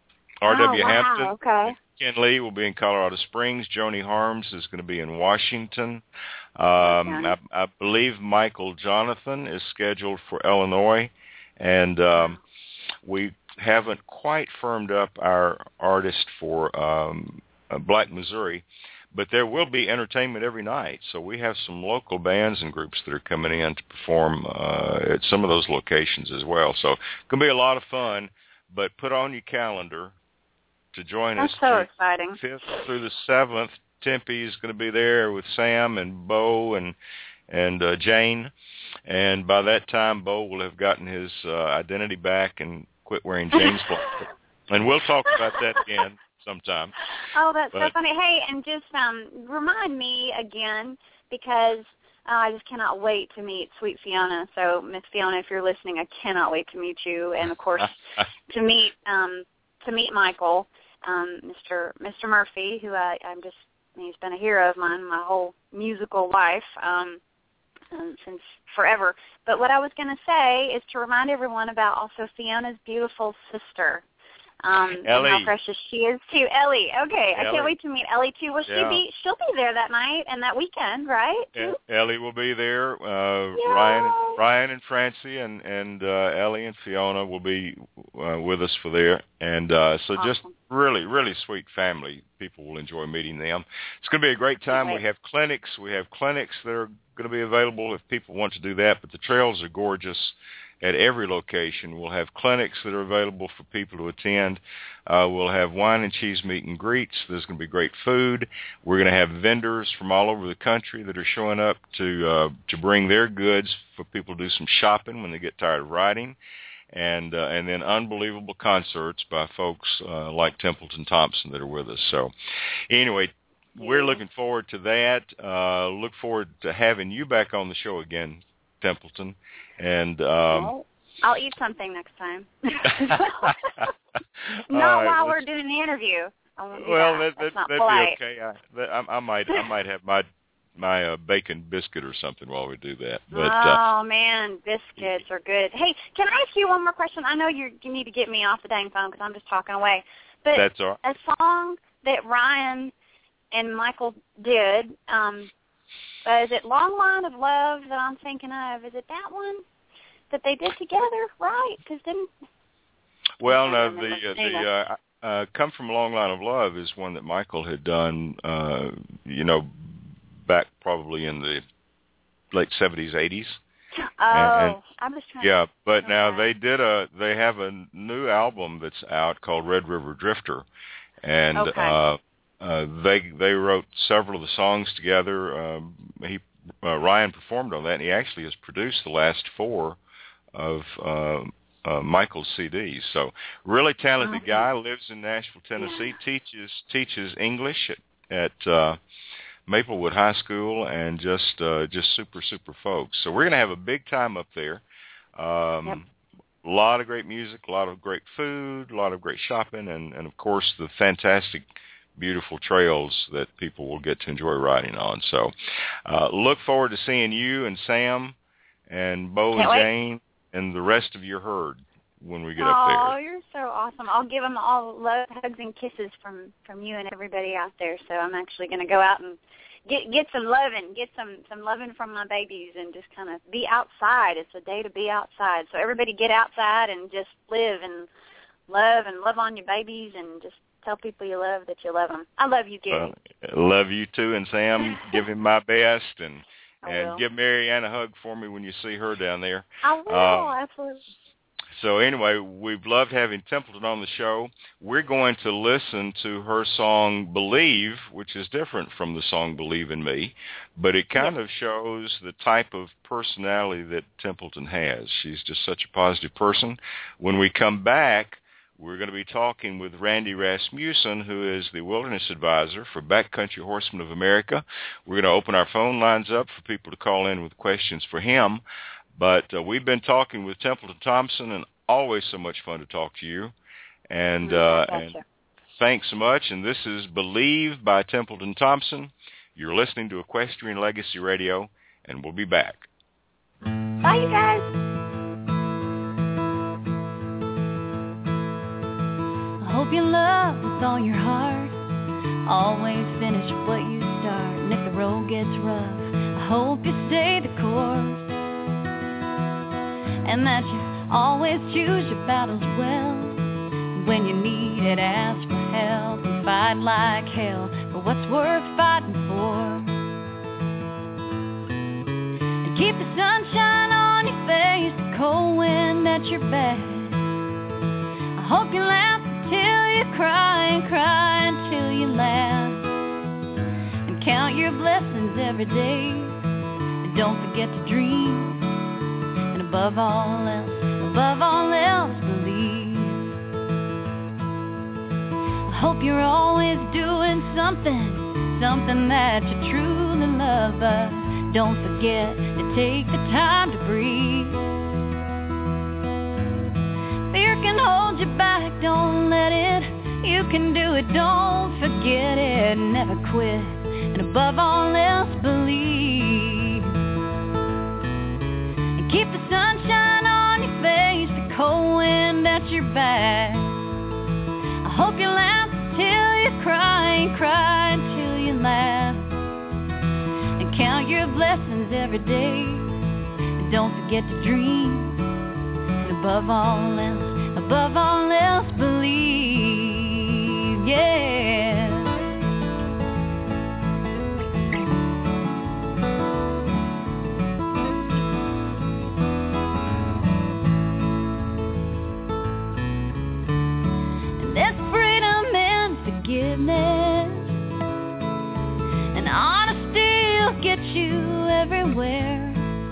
S3: Okay.
S1: Ken Lee will be in Colorado Springs. Joni Harms is going to be in Washington. I believe Michael Jonathan is scheduled for Illinois. And we haven't quite firmed up our artist for Black, Missouri. But there will be entertainment every night. So we have some local bands and groups that are coming in to perform at some of those locations as well. So it's going to be a lot of fun. But put on your calendar to join us.
S3: That's so exciting.
S1: 5th through the 7th. Tempe is going to be there with Sam and Bo and Jane. And by that time, Bo will have gotten his identity back and quit wearing Jane's clothes. And we'll talk about that again sometime.
S3: Oh, that's so funny. Hey, and just remind me again, because I just cannot wait to meet Sweet Fiona. So, Miss Fiona, if you're listening, I cannot wait to meet you, and of course, to meet Michael, Mr. Murphy, who he's been a hero of mine my whole musical life, since forever. But what I was going to say is to remind everyone about also Fiona's beautiful sister.
S1: Ellie.
S3: And how precious she is too. Ellie. Okay,
S1: Ellie.
S3: I can't wait to meet Ellie too. Will she'll be there that night and that weekend, right?
S1: Yeah, Ellie will be there. Ryan and Francie and Ellie and Fiona will be with us for there. And so
S3: awesome.
S1: Just really, really sweet family. People will enjoy meeting them. It's going to be a great time.
S3: Right.
S1: We have clinics that are going to be available if people want to do that. But the trails are gorgeous. At every location, we'll have clinics that are available for people to attend. We'll have wine and cheese meet and greets. There's going to be great food. We're going to have vendors from all over the country that are showing up to bring their goods for people to do some shopping when they get tired of riding. And then unbelievable concerts by folks like Templeton Thompson that are with us. So anyway, we're looking forward to that. Look forward to having you back on the show again, Templeton. And
S3: I'll eat something next time. Not while we're doing the interview. I won't do
S1: well,
S3: that.
S1: that'd
S3: not
S1: be
S3: polite.
S1: okay. I might have my bacon biscuit or something while we do that. But
S3: oh man, biscuits are good. Hey, can I ask you one more question? I know you need to get me off the dang phone because I'm just talking away. But
S1: that's all right.
S3: A song that Ryan and Michael did, is it Long Line of Love that I'm thinking of? Is it that one that they did together, right? Because then.
S1: Well, no, the Come From a Long Line of Love is one that Michael had done, back probably in the late 70s, 80s.
S3: Oh, I was trying.
S1: Yeah, but now they have a new album that's out called Red River Drifter, and they wrote several of the songs together. Ryan performed on that, and he actually has produced the last 4 of Michael's CDs. So really talented guy, lives in Nashville, Tennessee, teaches English at Maplewood High School, and just super folks. So we're going to have a big time up there. A lot of great music, a lot of great food, a lot of great shopping, and of course the fantastic, beautiful trails that people will get to enjoy riding on. So look forward to seeing you and Sam and Bo and Jane and the rest of your herd when we get up there.
S3: Oh, you're so awesome. I'll give them all love, hugs, and kisses from you and everybody out there. So I'm actually going to go out and get some loving, get some loving from my babies, and just kind of be outside. It's a day to be outside. So everybody get outside and just live and love on your babies, and just tell people you love that you love them. I love you, Gary.
S1: Love you too, and Sam, give him my best, and give Marianne a hug for me when you see her down there.
S3: I will, absolutely.
S1: So anyway, we've loved having Templeton on the show. We're going to listen to her song Believe, which is different from the song Believe in Me, but it kind of shows the type of personality that Templeton has. She's just such a positive person. When we come back, we're going to be talking with Randy Rasmussen, who is the Wilderness Advisor for Backcountry Horsemen of America. We're going to open our phone lines up for people to call in with questions for him. But we've been talking with Templeton Thompson, and always so much fun to talk to you. And thanks so much. And this is Believe by Templeton Thompson. You're listening to Equestrian Legacy Radio, and we'll be back.
S3: Bye, you guys.
S2: I hope you love with all your heart. Always finish what you start. And if the road gets rough, I hope you stay the course. And that you always choose your battles well. When you need it, ask for help and fight like hell for what's worth fighting for. And keep the sunshine on your face, the cold wind at your back. I hope you laugh until you cry, and cry until you laugh. And count your blessings every day, and don't forget to dream. Above all else, believe. I hope you're always doing something that you truly love. But don't forget to take the time to breathe. Fear can hold you back, don't let it. You can do it, don't forget it. Never quit, and above all else, believe. Keep the sunshine on your face, the cold wind at your back. I hope you laugh until you cry, and cry until you laugh. And count your blessings every day, and don't forget to dream. And above all else, believe, yeah. And honesty will get you everywhere.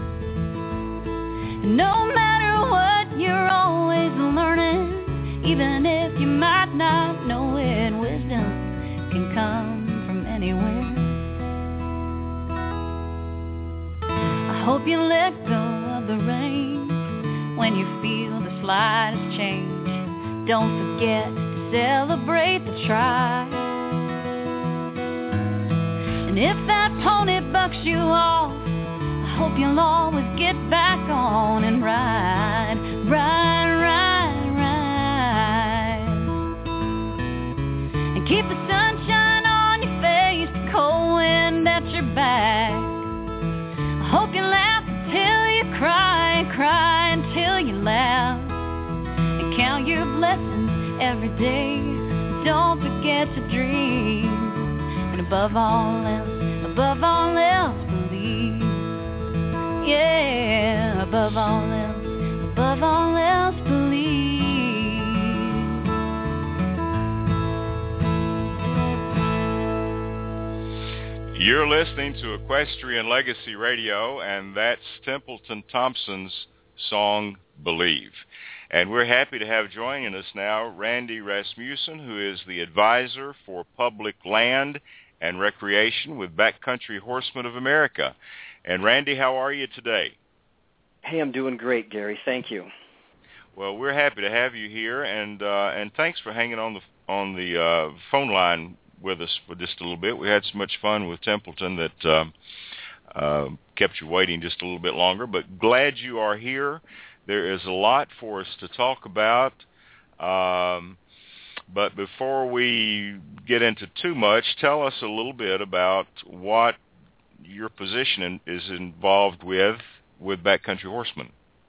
S2: No matter what, you're always learning, even if you might not know it. Wisdom can come from anywhere. I hope you let go of the reins when you feel the slightest change. Don't forget celebrate the try. And if that pony bucks you off, I hope you'll always get back on and ride, ride, ride, ride. And keep the sunshine on your face, the cold wind at your back. I hope you laugh until you cry, and cry until you laugh. And count your blessings every day. Don't forget to dream. And above all else, believe. Yeah, above all else, believe.
S1: You're listening to Equestrian Legacy Radio, and that's Templeton Thompson's song, Believe. And we're happy to have joining us now Randy Rasmussen, who is the advisor for public land and recreation with Backcountry Horsemen of America. And Randy, how are you today?
S4: Hey, I'm doing great, Gary. Thank you.
S1: Well, we're happy to have you here, and thanks for hanging on the phone line with us for just a little bit. We had so much fun with Templeton that kept you waiting just a little bit longer, but glad you are here. There is a lot for us to talk about, but before we get into too much, tell us a little bit about what your position is involved with Backcountry Horsemen.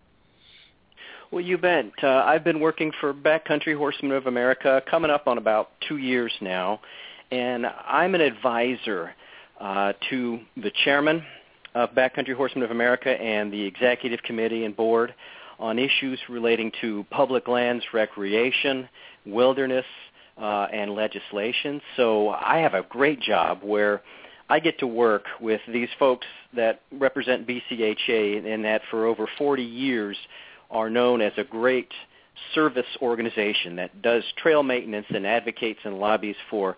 S4: Well, you bet. I've been working for Backcountry Horsemen of America coming up on about 2 years now, and I'm an advisor to the chairman of Backcountry Horsemen of America and the executive committee and board on issues relating to public lands, recreation, wilderness, and legislation. So I have a great job where I get to work with these folks that represent BCHA and that for over 40 years are known as a great service organization that does trail maintenance and advocates and lobbies for,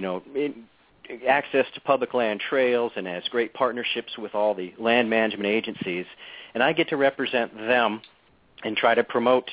S4: access to public land trails and has great partnerships with all the land management agencies. And I get to represent them and try to promote,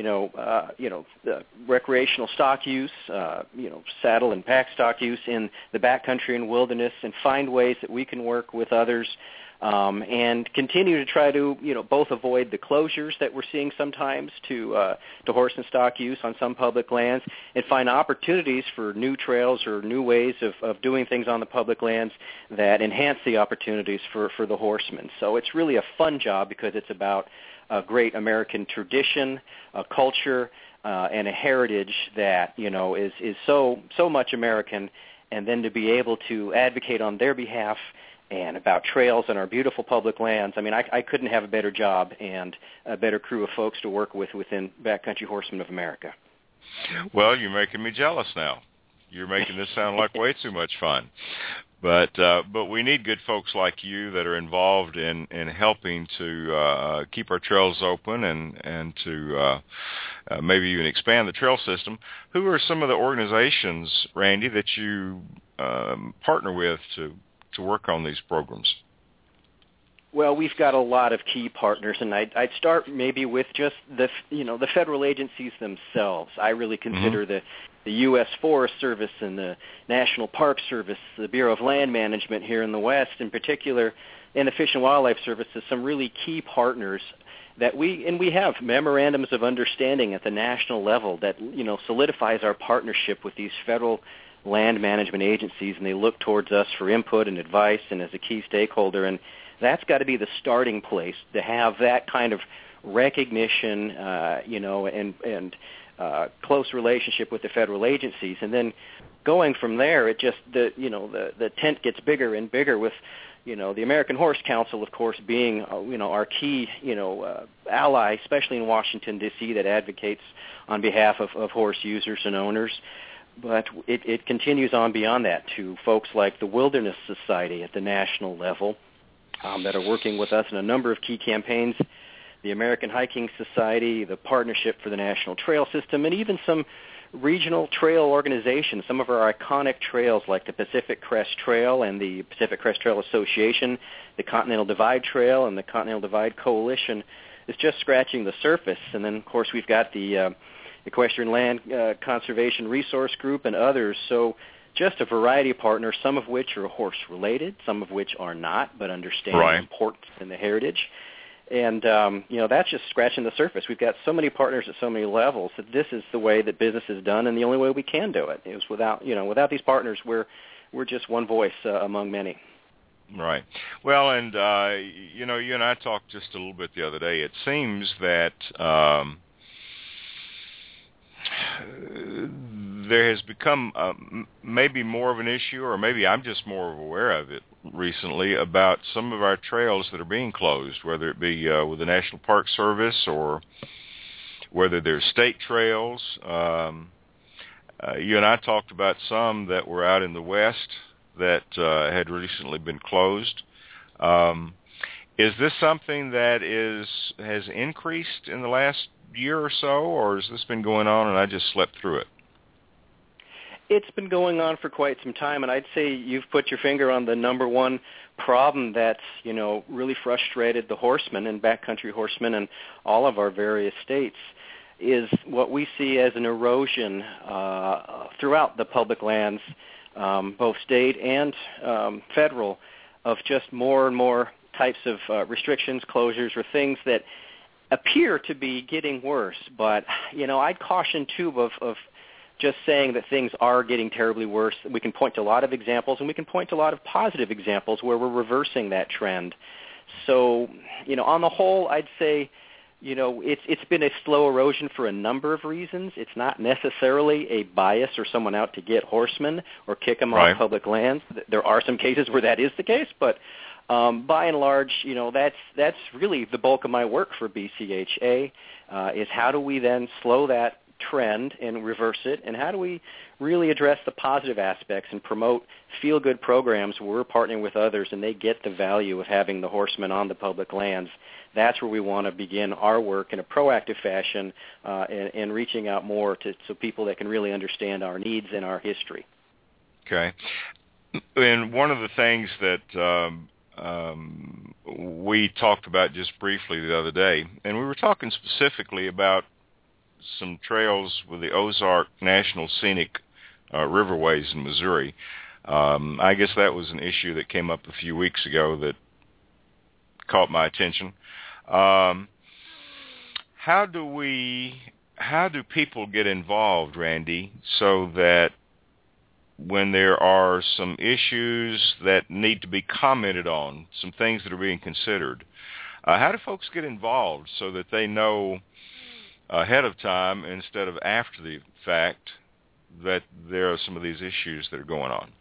S4: the recreational stock use, saddle and pack stock use in the backcountry and wilderness, and find ways that we can work with others and continue to try to, both avoid the closures that we're seeing sometimes to horse and stock use on some public lands, and find opportunities for new trails or new ways of doing things on the public lands that enhance the opportunities for the horsemen. So it's really a fun job because it's about a great American tradition, a culture, and a heritage that, is so much American, and then to be able to advocate on their behalf and about trails and our beautiful public lands. I mean, I couldn't have a better job and a better crew of folks to work with within Backcountry Horsemen of America.
S1: Well, you're making me jealous now. You're making this sound like way too much fun. But we need good folks like you that are involved in helping to keep our trails open and to maybe even expand the trail system. Who are some of the organizations, Randy, that you partner with to work on these programs?
S4: Well, we've got a lot of key partners, and I'd start maybe with just the federal agencies themselves. I really consider the U.S. Forest Service and the National Park Service, the Bureau of Land Management here in the West in particular, and the Fish and Wildlife Service as some really key partners that we have memorandums of understanding at the national level that solidifies our partnership with these federal land management agencies, and they look towards us for input and advice and as a key stakeholder. And that's got to be the starting place, to have that kind of recognition, and close relationship with the federal agencies. And then going from there, it just the tent gets bigger and bigger with the American Horse Council, of course, being our key ally, especially in Washington D.C., that advocates on behalf of horse users and owners. But it continues on beyond that to folks like the Wilderness Society at the national level that are working with us in a number of key campaigns, the American Hiking Society, the Partnership for the National Trail System, and even some regional trail organizations. Some of our iconic trails like the Pacific Crest Trail and the Pacific Crest Trail Association, the Continental Divide Trail and the Continental Divide Coalition is just scratching the surface. And then, of course, we've got the Equestrian Land Conservation Resource Group, and others. So just a variety of partners, some of which are horse-related, some of which are not, but understand the importance and the heritage. And, that's just scratching the surface. We've got so many partners at so many levels that this is the way that business is done and the only way we can do it. Is without these partners, we're just one voice among many.
S1: Right. Well, and, you and I talked just a little bit the other day. It seems that there has become maybe more of an issue, or maybe I'm just more aware of it recently, about some of our trails that are being closed, whether it be with the National Park Service or whether they're state trails. You and I talked about some that were out in the West that had recently been closed. Is this something that has increased in the last year or so, or has this been going on and I just slept through it?
S4: It's been going on for quite some time, and I'd say you've put your finger on the number one problem that's, really frustrated the horsemen and backcountry horsemen in all of our various states, is what we see as an erosion throughout the public lands, both state and federal, of just more and more types of restrictions, closures, or things that appear to be getting worse. But, I'd caution, too, of just saying that things are getting terribly worse. We can point to a lot of examples, and we can point to a lot of positive examples where we're reversing that trend. So, on the whole, I'd say, it's been a slow erosion for a number of reasons. It's not necessarily a bias or someone out to get horsemen or kick them off public lands. There are some cases where that is the case, but by and large, that's really the bulk of my work for BCHA, is how do we then slow that trend and reverse it, and how do we really address the positive aspects and promote feel-good programs where we're partnering with others and they get the value of having the horsemen on the public lands. That's where we want to begin our work in a proactive fashion and reaching out more to people that can really understand our needs and our history.
S1: Okay. And one of the things that we talked about just briefly the other day, and we were talking specifically about some trails with the Ozark National Scenic Riverways in Missouri. I guess that was an issue that came up a few weeks ago that caught my attention. How do people get involved, Randy, so that when there are some issues that need to be commented on, some things that are being considered, how do folks get involved so that they know ahead of time instead of after the fact that there are some of these issues that are going on?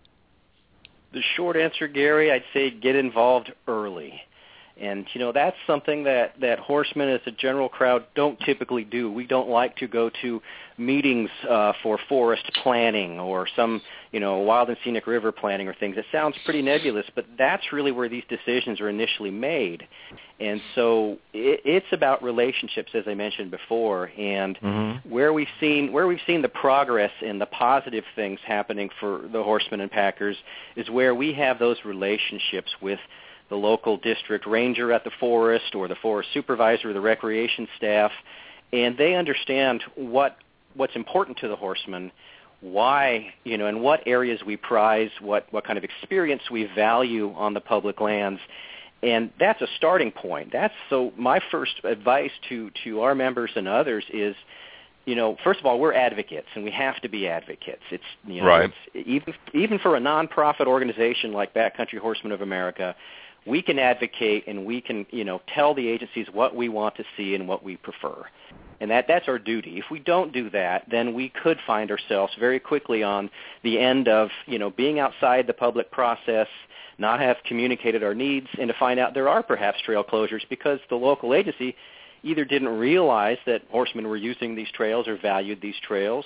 S4: The short answer, Gary, I'd say get involved early. And, that's something that horsemen as a general crowd don't typically do. We don't like to go to meetings for forest planning or some, wild and scenic river planning or things. It sounds pretty nebulous, but that's really where these decisions are initially made. And so it's about relationships, as I mentioned before, and where we've seen the progress and the positive things happening for the horsemen and packers is where we have those relationships with the local district ranger at the forest or the forest supervisor or the recreation staff, and they understand what's important to the horsemen, why, and what areas we prize, what kind of experience we value on the public lands. And that's a starting point. So my first advice to our members and others is, first of all, we're advocates, and we have to be advocates. It's, it's even for a nonprofit organization like Backcountry Horsemen of America, we can advocate and we can, tell the agencies what we want to see and what we prefer. And that's our duty. If we don't do that, then we could find ourselves very quickly on the end of, being outside the public process, not have communicated our needs, and to find out there are perhaps trail closures because the local agency either didn't realize that horsemen were using these trails or valued these trails,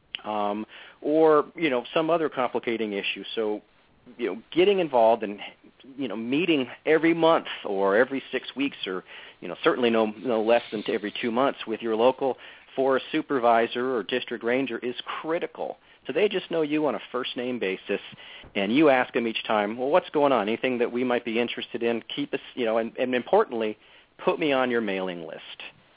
S4: or, some other complicating issue. So, getting involved and, meeting every month or every 6 weeks or, certainly no less than every 2 months with your local forest supervisor or district ranger is critical. So they just know you on a first-name basis, and you ask them each time, well, what's going on? Anything that we might be interested in? Keep us, and importantly, put me on your mailing list.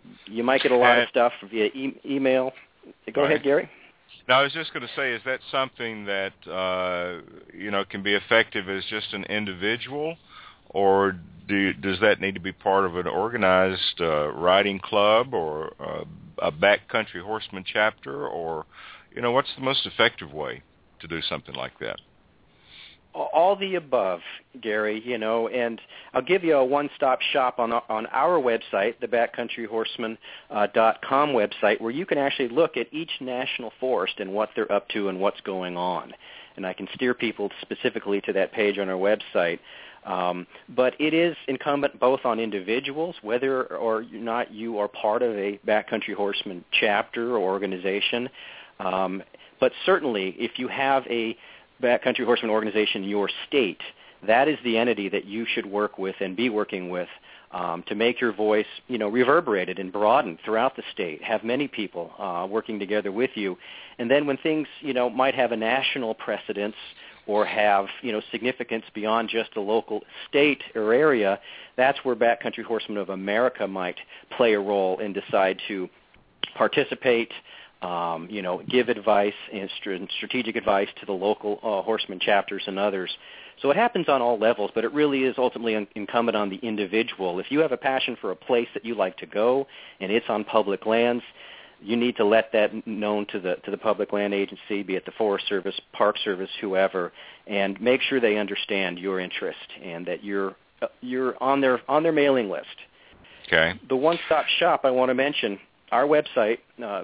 S4: You might get a lot of stuff via email. Go ahead, Gary.
S1: Now, I was just going to say, is that something that can be effective as just an individual, or does that need to be part of an organized riding club or a backcountry horseman chapter, or what's the most effective way to do something like that?
S4: All the above, Gary, and I'll give you a one-stop shop on our website, the backcountryhorseman.com website, where you can actually look at each national forest and what they're up to and what's going on. And I can steer people specifically to that page on our website. But it is incumbent both on individuals, whether or not you are part of a backcountry horseman chapter or organization. But certainly, if you have a backcountry horseman organization in your state, that is the entity that you should work with and be working with to make your voice, reverberated and broadened throughout the state. Have many people working together with you. And then when things, might have a national precedence or have, significance beyond just a local state or area, that's where Backcountry Horsemen of America might play a role and decide to participate, give advice and strategic advice to the local horseman chapters and others. So it happens on all levels, but it really is ultimately incumbent on the individual. If you have a passion for a place that you like to go and it's on public lands, you need to let that known to the public land agency, be it the Forest Service, Park Service, whoever, and make sure they understand your interest and that you're on their mailing list.
S1: Okay. The
S4: one-stop shop I want to mention, our website,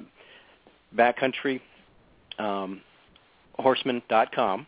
S4: backcountryhorseman.com.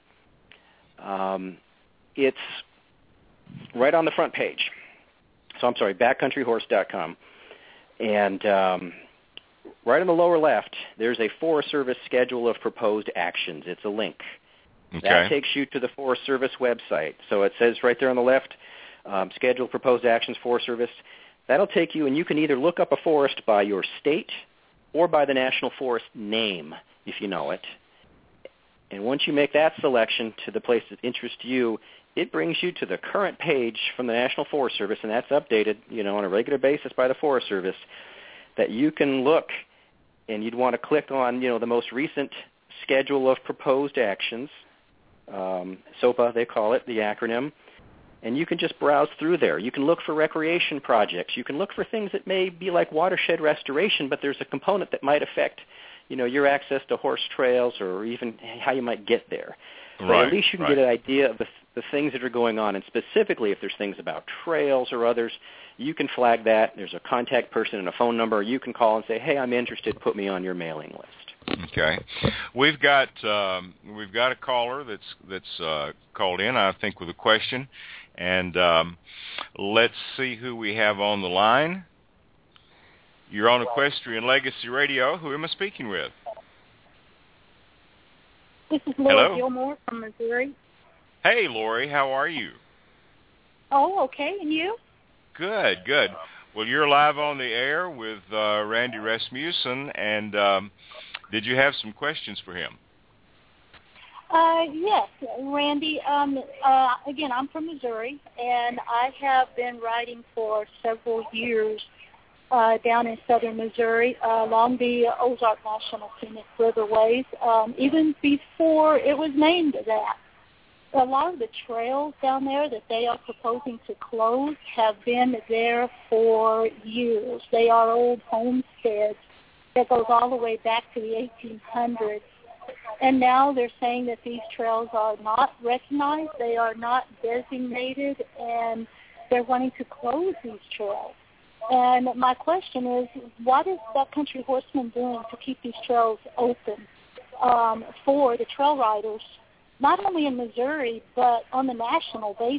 S4: It's right on the front page. So I'm sorry, backcountryhorse.com. And right on the lower left, there's a Forest Service schedule of proposed actions. It's a link.
S1: Okay.
S4: That takes you to the Forest Service website. So it says right there on the left, schedule proposed actions, Forest Service. That'll take you, and you can either look up a forest by your state or by the National Forest name, if you know it. And once you make that selection to the place that interests you, it brings you to the current page from the National Forest Service, and that's updated, on a regular basis by the Forest Service, that you can look, and you'd want to click on, the most recent schedule of proposed actions, SOPA they call it, the acronym, and you can just browse through there. You can look for recreation projects. You can look for things that may be like watershed restoration, but there's a component that might affect, your access to horse trails or even how you might get there. But at least you can get an idea of the things that are going on, and specifically if there's things about trails or others, you can flag that. There's a contact person and a phone number. You can call and say, hey, I'm interested. Put me on your mailing list.
S1: Okay. We've got a caller that's called in, I think, with a question. And let's see who we have on the line. You're on Equestrian Legacy Radio. Who am I speaking with?
S5: This is Lori Gilmore from Missouri.
S1: Hey, Lori. How are you?
S5: Oh, okay. And you?
S1: Good. Well, you're live on the air with Randy Rasmussen, and did you have some questions for him?
S5: Yes, Randy. Again, I'm from Missouri, and I have been riding for several years down in southern Missouri along the Ozark National Scenic Riverways, even before it was named that. A lot of the trails down there that they are proposing to close have been there for years. They are old homesteads that goes all the way back to the 1800s. And now they're saying that these trails are not recognized, they are not designated, and they're wanting to close these trails. And my question is, what is Backcountry Horseman doing to keep these trails open for the trail riders, not only in Missouri, but on the national basis?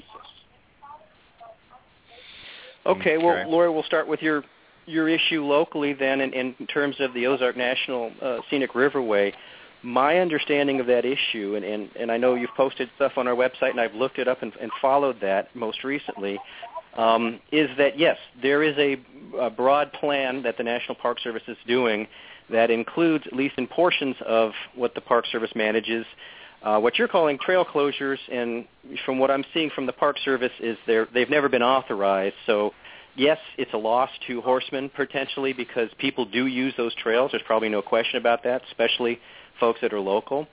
S4: Okay, well, Laura, we'll start with your issue locally then in terms of the Ozark National Scenic Riverway. My understanding of that issue, and I know you've posted stuff on our website, and I've looked it up and followed that most recently, is that, yes, there is a broad plan that the National Park Service is doing that includes, at least in portions of what the Park Service manages, what you're calling trail closures, and from what I'm seeing from the Park Service is they've never been authorized, so Yes, it's a loss to horsemen potentially because people do use those trails. There's probably no question about that, especially folks that are local.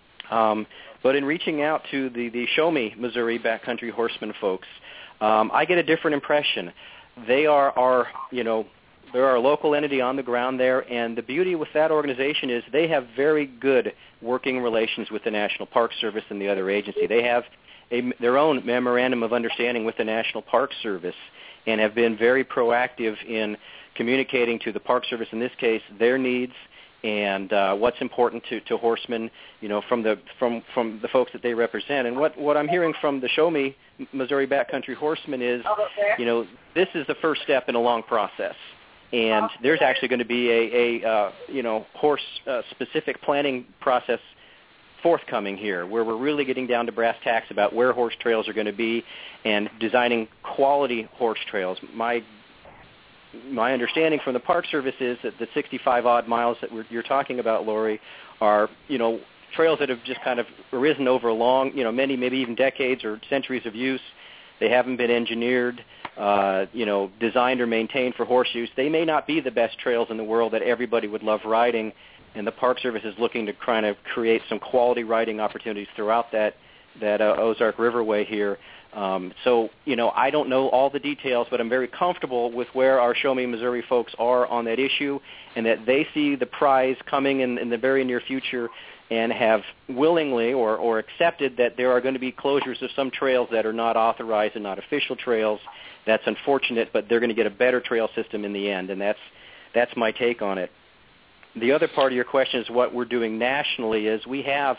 S4: But in reaching out to the Show Me Missouri backcountry horsemen folks, I get a different impression. They are they're our local entity on the ground there, and the beauty with that organization is they have very good working relations with the National Park Service and the other agency. They have their own memorandum of understanding with the National Park Service and have been very proactive in communicating to the Park Service, in this case, their needs and what's important to horsemen, from the folks that they represent. And what I'm hearing from the Show Me Missouri Backcountry Horsemen is, this is the first step in a long process. And there's actually going to be a horse-specific planning process forthcoming here, where we're really getting down to brass tacks about where horse trails are going to be and designing quality horse trails. My understanding from the Park Service is that the 65-odd miles that you're talking about, Lori, are, trails that have just kind of arisen over long, many, maybe even decades or centuries of use. They haven't been engineered, designed or maintained for horse use. They may not be the best trails in the world that everybody would love riding, and the Park Service is looking to kind of create some quality riding opportunities throughout that Ozark Riverway here. So, I don't know all the details, but I'm very comfortable with where our Show Me Missouri folks are on that issue, and that they see the prize coming in the very near future and have willingly or accepted that there are going to be closures of some trails that are not authorized and not official trails. That's unfortunate, but they're going to get a better trail system in the end, and that's my take on it. The other part of your question is what we're doing nationally is we have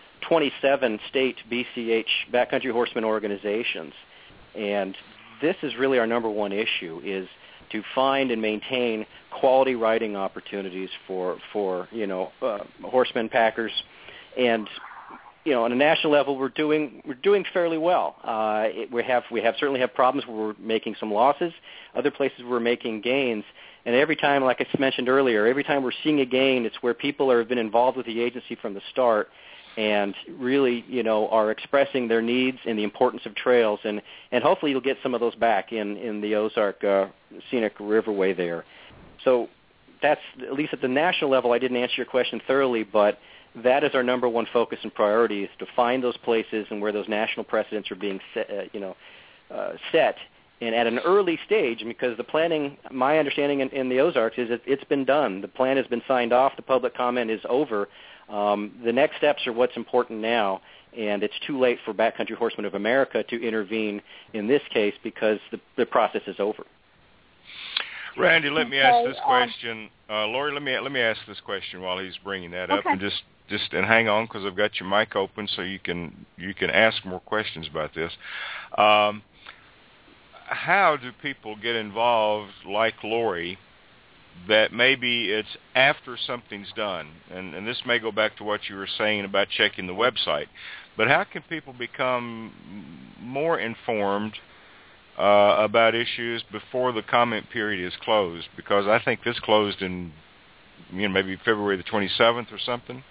S4: 27 state BCH backcountry horseman organizations, and this is really our number one issue, is to find and maintain quality riding opportunities for horsemen, packers, and on a national level we're doing fairly well. We certainly have problems where we're making some losses. Other places we're making gains. And every time, like I mentioned earlier, every time we're seeing a gain, it's where people have been involved with the agency from the start and really, are expressing their needs and the importance of trails. And hopefully you'll get some of those back in the Ozark Scenic Riverway there. So that's, at least at the national level, I didn't answer your question thoroughly, but that is our number one focus and priority, is to find those places and where those national precedents are being set. And at an early stage, because the planning, my understanding in the Ozarks is that it's been done. The plan has been signed off. The public comment is over. The next steps are what's important now, and it's too late for Backcountry Horsemen of America to intervene in this case because the process is over.
S1: Randy, let me ask this question. Lori, let me ask this question while he's bringing that up, and just hang on because I've got your mic open so you can ask more questions about this. How do people get involved, like Lori, that maybe it's after something's done? And this may go back to what you were saying about checking the website. But how can people become more informed about issues before the comment period is closed? Because I think this closed in maybe February the 27th or something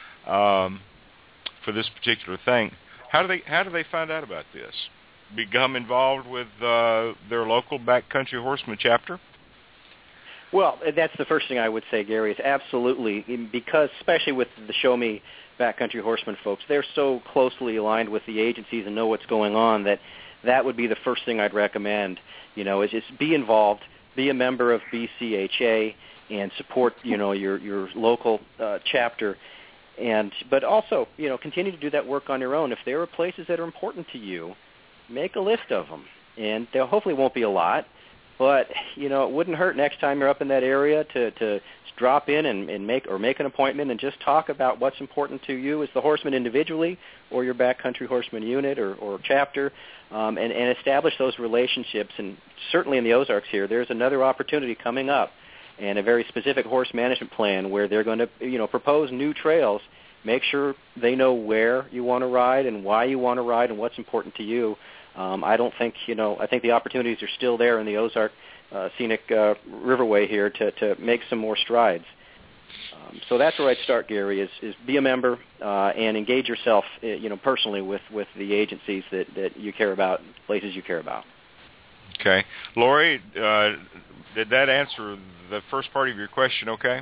S1: for this particular thing. How do they find out about this? Become involved with their local backcountry horseman chapter?
S4: Well, that's the first thing I would say, Gary, is absolutely, because especially with the Show Me Backcountry Horseman folks, they're so closely aligned with the agencies and know what's going on that would be the first thing I'd recommend, is just be involved, be a member of BCHA, and support, your local chapter. But also, continue to do that work on your own. If there are places that are important to you, make a list of them, and there hopefully won't be a lot, but it wouldn't hurt next time you're up in that area to drop in and make an appointment and just talk about what's important to you as the horseman individually or your backcountry horseman unit or chapter, and establish those relationships. And certainly in the Ozarks here, there's another opportunity coming up, and a very specific horse management plan where they're going to propose new trails. Make sure they know where you want to ride and why you want to ride and what's important to you. I think the opportunities are still there in the Ozark Scenic Riverway here to make some more strides. So that's where I'd start, Gary, is be a member and engage yourself, personally with the agencies that you care about, places you care about.
S1: Okay. Lori, did that answer the first part of your question okay?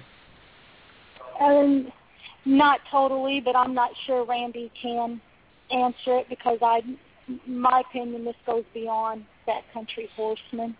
S5: Not totally, but I'm not sure Randy can answer it because my opinion, this goes beyond backcountry horsemen.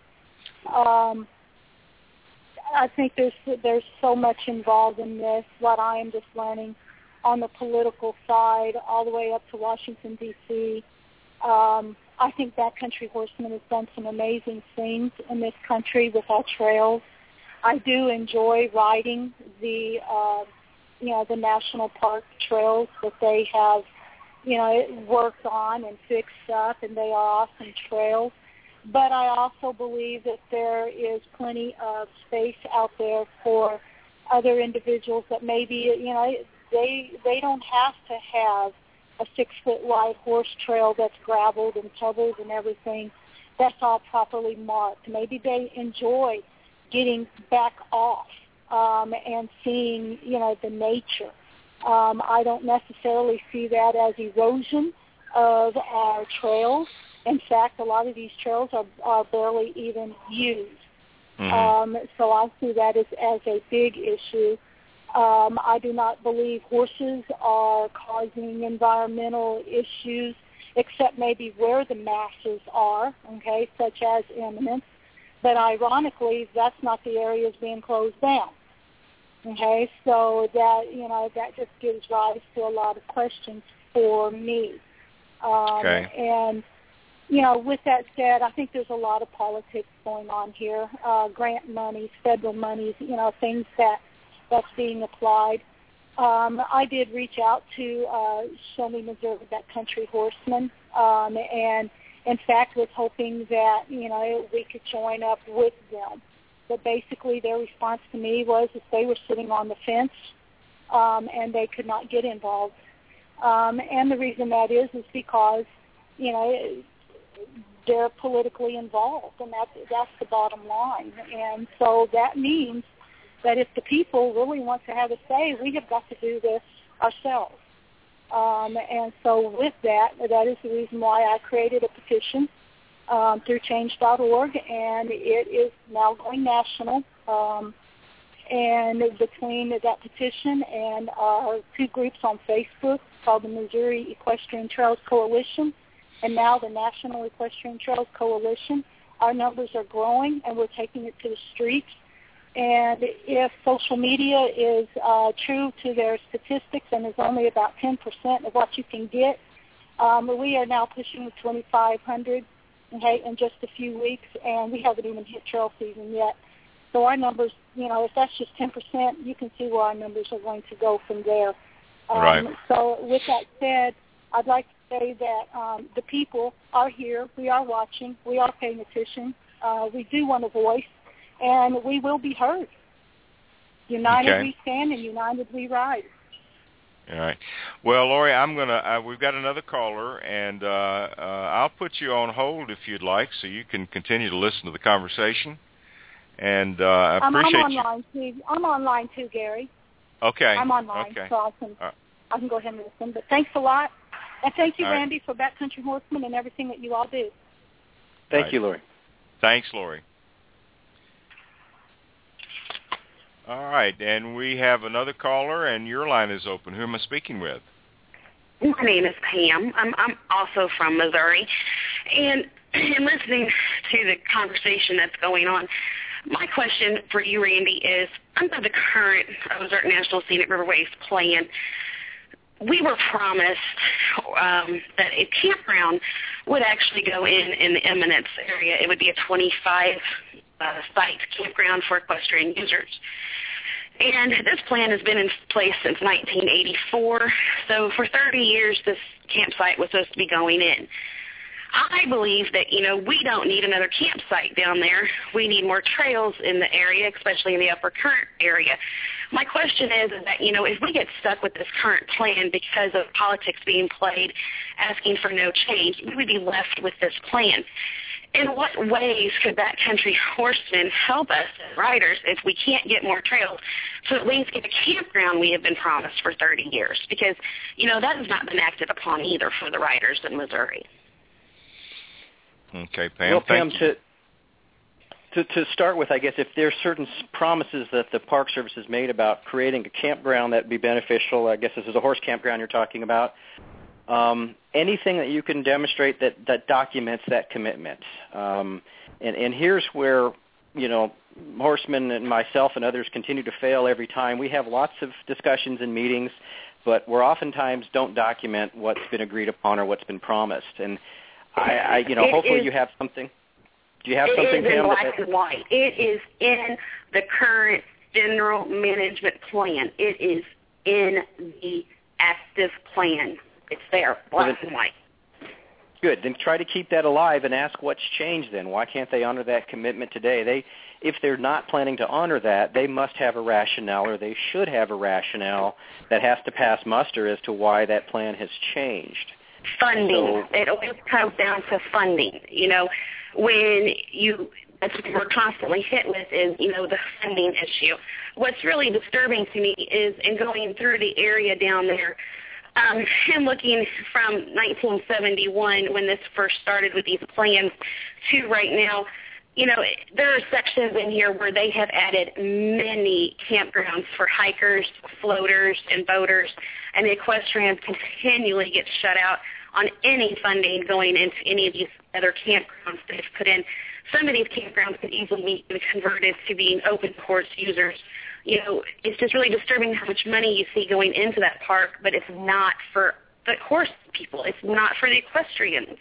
S5: I think there's so much involved in this, what I am just learning on the political side all the way up to Washington, D.C. I think backcountry horsemen has done some amazing things in this country with our trails. I do enjoy riding the national park trails that they have, worked on and fixed up, and they are awesome trails. But I also believe that there is plenty of space out there for other individuals that maybe, they don't have to have a 6-foot wide horse trail that's graveled and pebbled and everything. That's all properly marked. Maybe they enjoy getting back off and seeing, the nature. I don't necessarily see that as erosion of our trails. In fact, a lot of these trails are barely even used. Mm-hmm. So I see that as a big issue. I do not believe horses are causing environmental issues, except maybe where the masses are, okay, such as eminence. But ironically, that's not the areas being closed down. Okay, so that just gives rise to a lot of questions for me.
S1: Okay.
S5: And, with that said, I think there's a lot of politics going on here, grant monies, federal monies, things that's being applied. I did reach out to Show Me Missouri Backcountry Horsemen, and in fact was hoping that, we could join up with them. But basically their response to me was that they were sitting on the fence and they could not get involved. And the reason that is because, they're politically involved, and that's the bottom line. And so that means that if the people really want to have a say, we have got to do this ourselves. And so with that is the reason why I created a petition through change.org, and it is now going national. And between that petition and our 2 groups on Facebook called the Missouri Equestrian Trails Coalition and now the National Equestrian Trails Coalition, our numbers are growing, and we're taking it to the streets. And if social media is true to their statistics and is only about 10% of what you can get, we are now pushing the 2,500 in just a few weeks, and we haven't even hit trail season yet. So our numbers, if that's just 10%, you can see where our numbers are going to go from there.
S1: Right.
S5: So with that said, I'd like to say that the people are here. We are watching. We are paying attention. We do want a voice, and we will be heard. United we stand, and united we ride.
S1: All right. Well, Lori, I'm gonna. We've got another caller, and I'll put you on hold if you'd like, so you can continue to listen to the conversation. And I appreciate
S5: I'm online too. I'm online too, Gary.
S1: Okay.
S5: I'm online,
S1: okay.
S5: so I can go ahead and listen. But thanks a lot, and thank you,
S1: all right.
S5: Randy, for Backcountry Horsemen and everything that you all do.
S4: Thank you, Lori.
S1: Thanks, Lori. All right, and we have another caller, and your line is open. Who am I speaking with?
S6: My name is Pam. I'm also from Missouri, and listening to the conversation that's going on, my question for you, Randy, is under the current Ozark National Scenic Riverways plan, we were promised that a campground would actually go in the Eminence area. It would be a 25-site campground for equestrian users. And this plan has been in place since 1984. So for 30 years, this campsite was supposed to be going in. I believe that, we don't need another campsite down there. We need more trails in the area, especially in the Upper Current area. My question is that, if we get stuck with this current plan because of politics being played, asking for no change, we would be left with this plan. In what ways could Backcountry Horsemen help us as riders if we can't get more trails to at least get a campground we have been promised for 30 years? Because, that has not been acted upon either for the riders in Missouri.
S1: Okay, Pam.
S4: Well, Pam,
S1: thank you.
S4: to start with, I guess if there's certain promises that the Park Service has made about creating a campground that would be beneficial, I guess this is a horse campground you're talking about, anything that you can demonstrate that documents that commitment. And here's where, Horstman and myself and others continue to fail every time. We have lots of discussions and meetings, but we're oftentimes don't document what's been agreed upon or what's been promised. And hopefully you have something. Do you have something, Pam?
S6: It is in black and white. It is in the current general management plan. It is in the active plan. It's there, black and white.
S4: Good. Then try to keep that alive and ask what's changed then. Why can't they honor that commitment today? If they're not planning to honor that, they must have a rationale, or they should have a rationale that has to pass muster as to why that plan has changed.
S6: Funding. It always comes down to funding. When that's what we're constantly hit with is, the funding issue. What's really disturbing to me is in going through the area down there, and looking from 1971 when this first started with these plans to right now, there are sections in here where they have added many campgrounds for hikers, floaters, and boaters, and the equestrians continually get shut out on any funding going into any of these other campgrounds that they've put in. Some of these campgrounds could easily be converted to being open course users. It's just really disturbing how much money you see going into that park, but it's not for the horse people. It's not for the equestrians.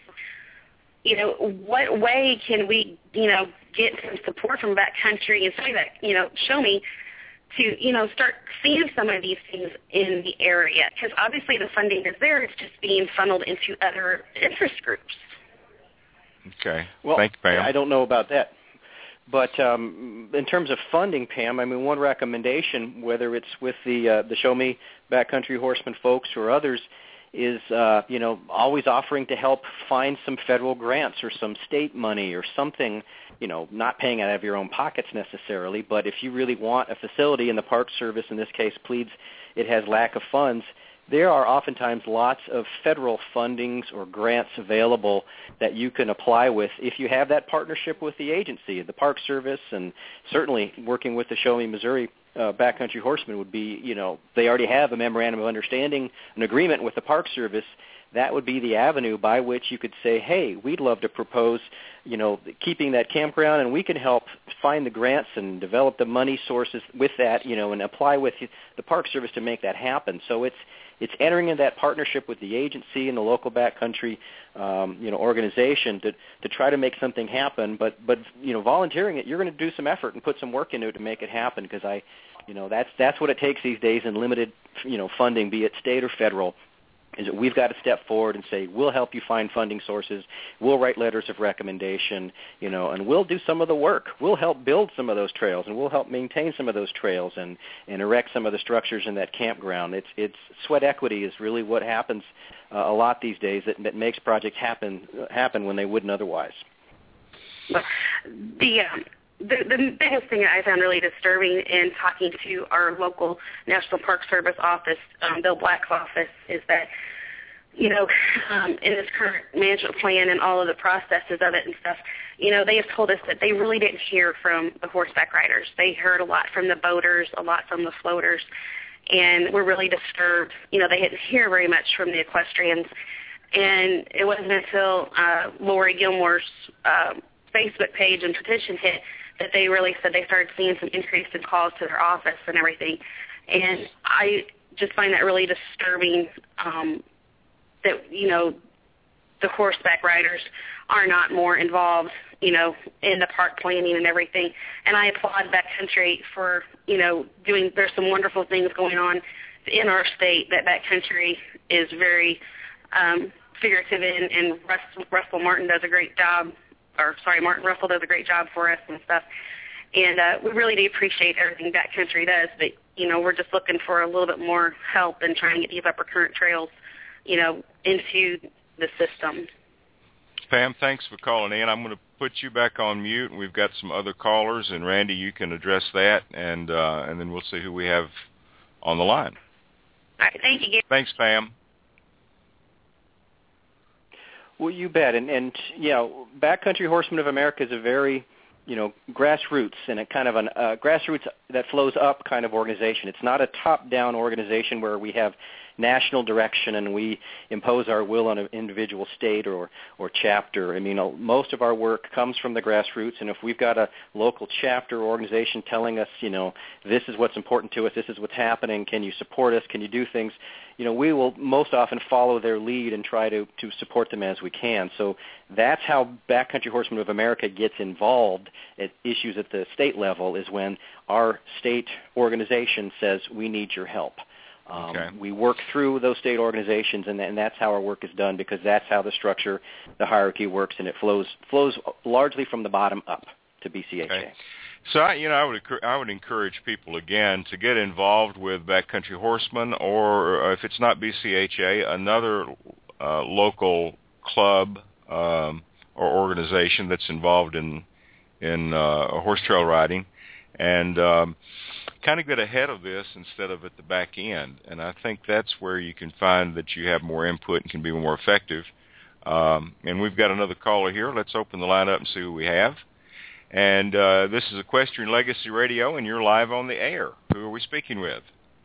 S6: What way can we, get some support from backcountry and show me to, start seeing some of these things in the area? Because obviously the funding is there. It's just being funneled into other interest groups.
S1: Okay.
S4: Well,
S1: thank you, Pam.
S4: I don't know about that. But in terms of funding, Pam, one recommendation, whether it's with the Show Me Backcountry Horseman folks or others, is always offering to help find some federal grants or some state money or something, not paying out of your own pockets necessarily, but if you really want a facility and the Park Service in this case pleads it has lack of funds, there are oftentimes lots of federal fundings or grants available that you can apply with if you have that partnership with the agency, the Park Service, and certainly working with the Show Me Missouri Backcountry Horsemen would be, they already have a memorandum of understanding, an agreement with the Park Service. That would be the avenue by which you could say, hey, we'd love to propose, keeping that campground, and we can help find the grants and develop the money sources with that, and apply with the Park Service to make that happen. So it's entering in that partnership with the agency and the local backcountry, organization to try to make something happen. But volunteering it, you're going to do some effort and put some work into it to make it happen, because that's what it takes these days in limited, funding, be it state or federal. Is that we've got to step forward and say, we'll help you find funding sources, we'll write letters of recommendation, and we'll do some of the work. We'll help build some of those trails, and we'll help maintain some of those trails and erect some of the structures in that campground. It's sweat equity is really what happens a lot these days that makes projects happen when they wouldn't otherwise.
S6: The biggest thing I found really disturbing in talking to our local National Park Service office, Bill Black's office, is that, in this current management plan and all of the processes of it and stuff, they have told us that they really didn't hear from the horseback riders. They heard a lot from the boaters, a lot from the floaters, and were really disturbed. They didn't hear very much from the equestrians. And it wasn't until Lori Gilmore's Facebook page and petition hit that they really said they started seeing some increase in calls to their office and everything. And I just find that really disturbing that, the horseback riders are not more involved, in the park planning and everything. And I applaud Backcountry for, there's some wonderful things going on in our state that Backcountry is very figurative in, and Russell Martin does a great job. Martin Russell does a great job for us and stuff. And we really do appreciate everything Backcountry does, but, we're just looking for a little bit more help in trying to get these upper current trails, into the system.
S1: Pam, thanks for calling in. I'm going to put you back on mute, and we've got some other callers, and Randy, you can address that, and then we'll see who we have on the line.
S6: All right, thank you, Gary.
S1: Thanks, Pam.
S4: Well, you bet. And Backcountry Horsemen of America is a very, grassroots and a kind of a grassroots that flows up kind of organization. It's not a top-down organization where we have national direction and we impose our will on an individual state or chapter. I mean, most of our work comes from the grassroots, and if we've got a local chapter or organization telling us, this is what's important to us, this is what's happening, can you support us, can you do things, we will most often follow their lead and try to support them as we can. So that's how Backcountry Horsemen of America gets involved at issues at the state level, is when our state organization says, we need your help. We work through those state organizations, and that's how our work is done, because that's how the structure, the hierarchy works, and it flows largely from the bottom up to BCHA.
S1: Okay. So, I would encourage people, again, to get involved with Backcountry Horsemen, or if it's not BCHA, another local club or organization that's involved in horse trail riding, and kind of get ahead of this instead of at the back end. And I think that's where you can find that you have more input and can be more effective. And we've got another caller here. Let's open the line up and see who we have. And this is Equestrian Legacy Radio, and you're live on the air. Who are we speaking with?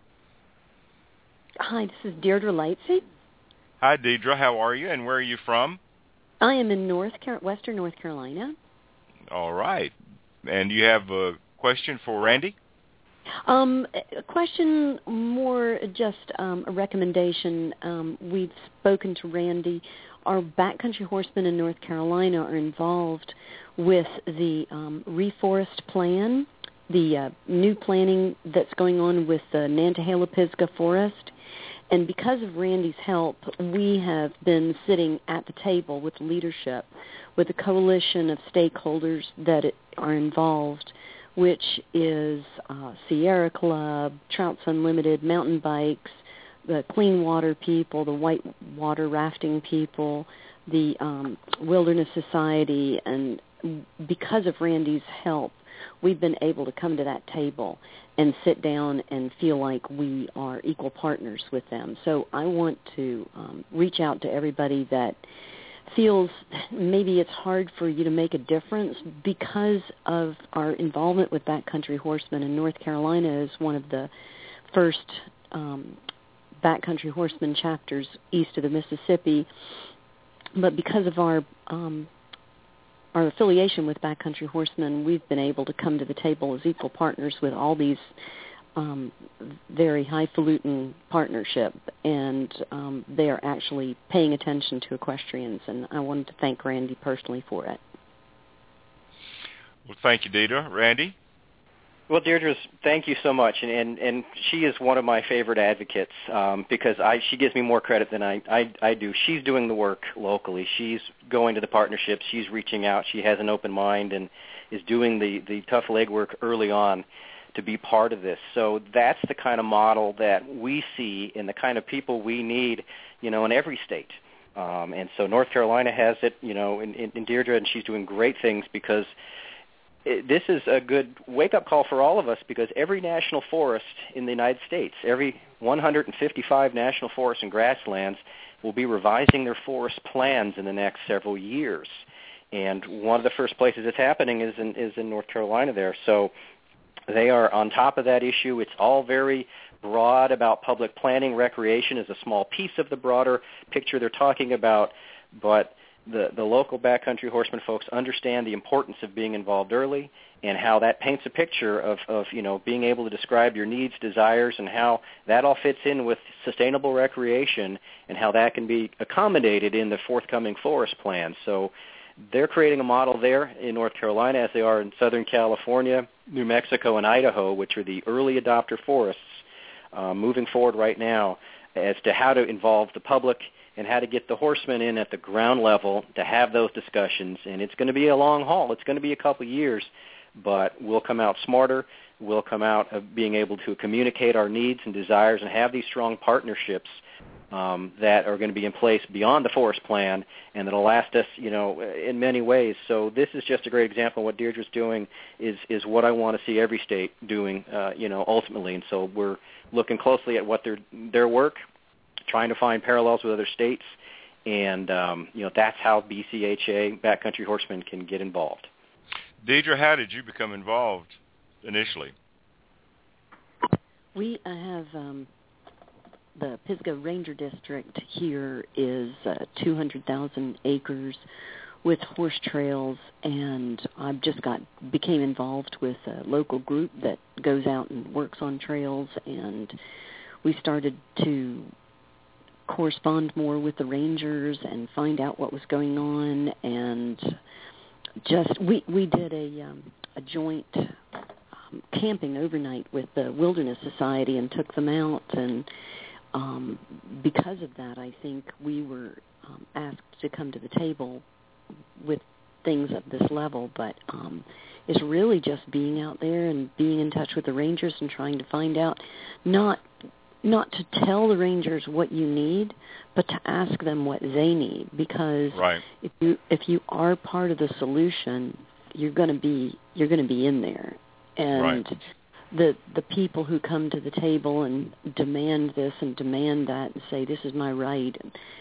S7: Hi, this is Deirdre Lightsey.
S1: Hi, Deirdre. How are you, and where are you from?
S7: I am in Western North Carolina.
S1: All right. And you have a question for Randy?
S7: A question, more just a recommendation. We've spoken to Randy. Our Backcountry Horsemen in North Carolina are involved with the reforest plan, the new planning that's going on with the Nantahala-Pisgah Forest. And because of Randy's help, we have been sitting at the table with leadership, with a coalition of stakeholders that are involved, which is Sierra Club, Trouts Unlimited, mountain bikes, the Clean Water people, the White Water Rafting people, the Wilderness Society. And because of Randy's help, we've been able to come to that table and sit down and feel like we are equal partners with them. So I want to reach out to everybody that feels maybe it's hard for you to make a difference because of our involvement with Backcountry Horsemen in North Carolina is one of the first Backcountry Horsemen chapters east of the Mississippi. But because of our affiliation with Backcountry Horsemen, we've been able to come to the table as equal partners with all these very highfalutin partnership, and they are actually paying attention to equestrians, and I wanted to thank Randy personally for it.
S1: Well, thank you, Deidre. Randy?
S4: Well, Deirdre, thank you so much, and she is one of my favorite advocates because she gives me more credit than I do. She's doing the work locally. She's going to the partnerships. She's reaching out. She has an open mind and is doing the tough legwork early on to be part of this. So that's the kind of model that we see and the kind of people we need, in every state. And so North Carolina has it, in Deirdre, and she's doing great things because this is a good wake-up call for all of us, because every national forest in the United States, every 155 national forests and grasslands will be revising their forest plans in the next several years. And one of the first places it's happening is in North Carolina there. So they are on top of that issue. It's all very broad about public planning. Recreation is a small piece of the broader picture they're talking about, but the local Backcountry Horseman folks understand the importance of being involved early and how that paints a picture of being able to describe your needs, desires, and how that all fits in with sustainable recreation and how that can be accommodated in the forthcoming forest plan. So they're creating a model there in North Carolina, as they are in Southern California, New Mexico, and Idaho, which are the early adopter forests, moving forward right now as to how to involve the public and how to get the horsemen in at the ground level to have those discussions. And it's going to be a long haul. It's going to be a couple of years, but we'll come out smarter. We'll come out of being able to communicate our needs and desires and have these strong partnerships that are going to be in place beyond the forest plan and that will last us, in many ways. So this is just a great example of what Deirdre's doing is what I want to see every state doing, ultimately. And so we're looking closely at what their work, trying to find parallels with other states, and that's how BCHA, Backcountry Horsemen, can get involved.
S1: Deidre, how did you become involved initially?
S7: We have the Pisgah Ranger District here is 200,000 acres with horse trails, and I just became involved with a local group that goes out and works on trails, and we started to correspond more with the rangers and find out what was going on, and just we did a joint camping overnight with the Wilderness Society and took them out, and because of that, I think we were asked to come to the table with things at this level, but it's really just being out there and being in touch with the rangers and trying to find out, not to tell the rangers what you need, but to ask them what they need, because
S1: right.
S7: if you are part of the solution, you're going to be in there, and
S1: right.
S7: the people who come to the table and demand this and demand that and say this is my right,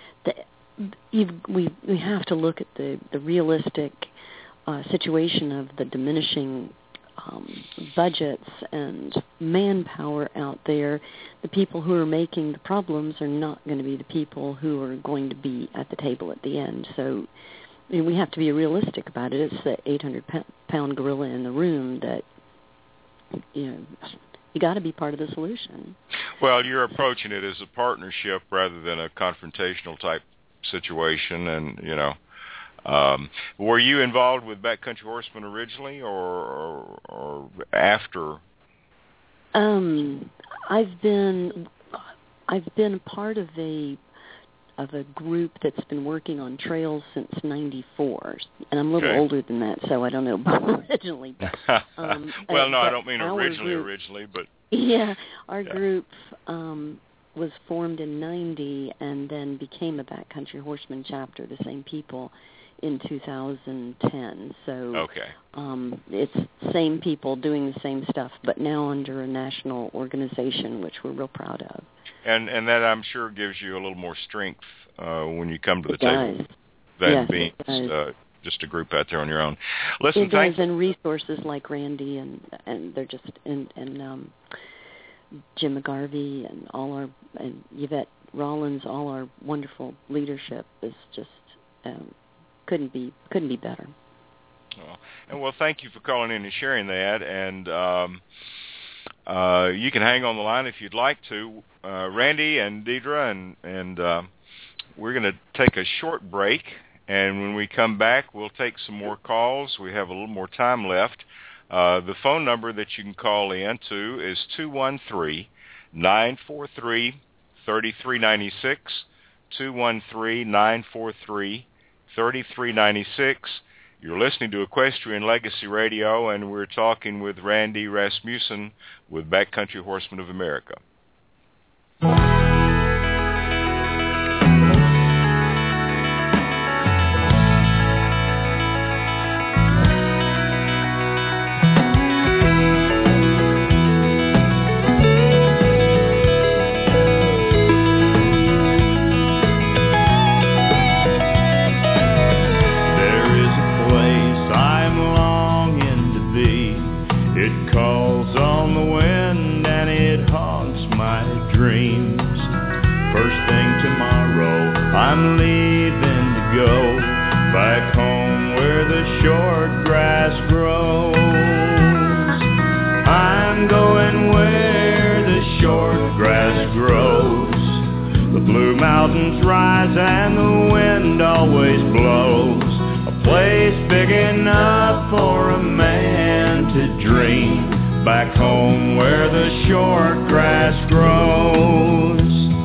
S7: we have to look at the realistic situation of the diminishing budgets and manpower out there. The people who are making the problems are not going to be the people who are going to be at the table at the end. So we have to be realistic about it. It's the 800-pound gorilla in the room that, you got to be part of the solution.
S1: Well, you're approaching it as a partnership rather than a confrontational type situation, and were you involved with Backcountry Horsemen originally, or after?
S7: I've been part of a group that's been working on trails since '94, and I'm a little older than that, so I don't know about originally.
S1: Well, no, I don't mean originally, but
S7: yeah, our group was formed in '90 and then became a Backcountry Horseman chapter, the same people, in 2010. So it's same people doing the same stuff, but now under a national organization, which we're real proud of.
S1: And that, I'm sure, gives you a little more strength when you come to the table
S7: than
S1: being just a group out there on your own. Listen,
S7: it does, and resources like Randy and they're just and Jim McGarvey and and Yvette Rollins, all our wonderful leadership is just couldn't be better.
S1: Well, thank you for calling in and sharing that, and you can hang on the line if you'd like to, Randy and Deidre, and we're going to take a short break, and when we come back, we'll take some more calls. We have a little more time left. The phone number that you can call in to is 213-943-3396, 213-943-3396. You're listening to Equestrian Legacy Radio, and we're talking with Randy Rasmussen with Backcountry Horsemen of America.
S8: I'm leaving to go back home where the short grass grows. I'm going where the short grass grows. The blue mountains rise and the wind always blows. A place big enough for a man to dream. Back home where the short grass grows.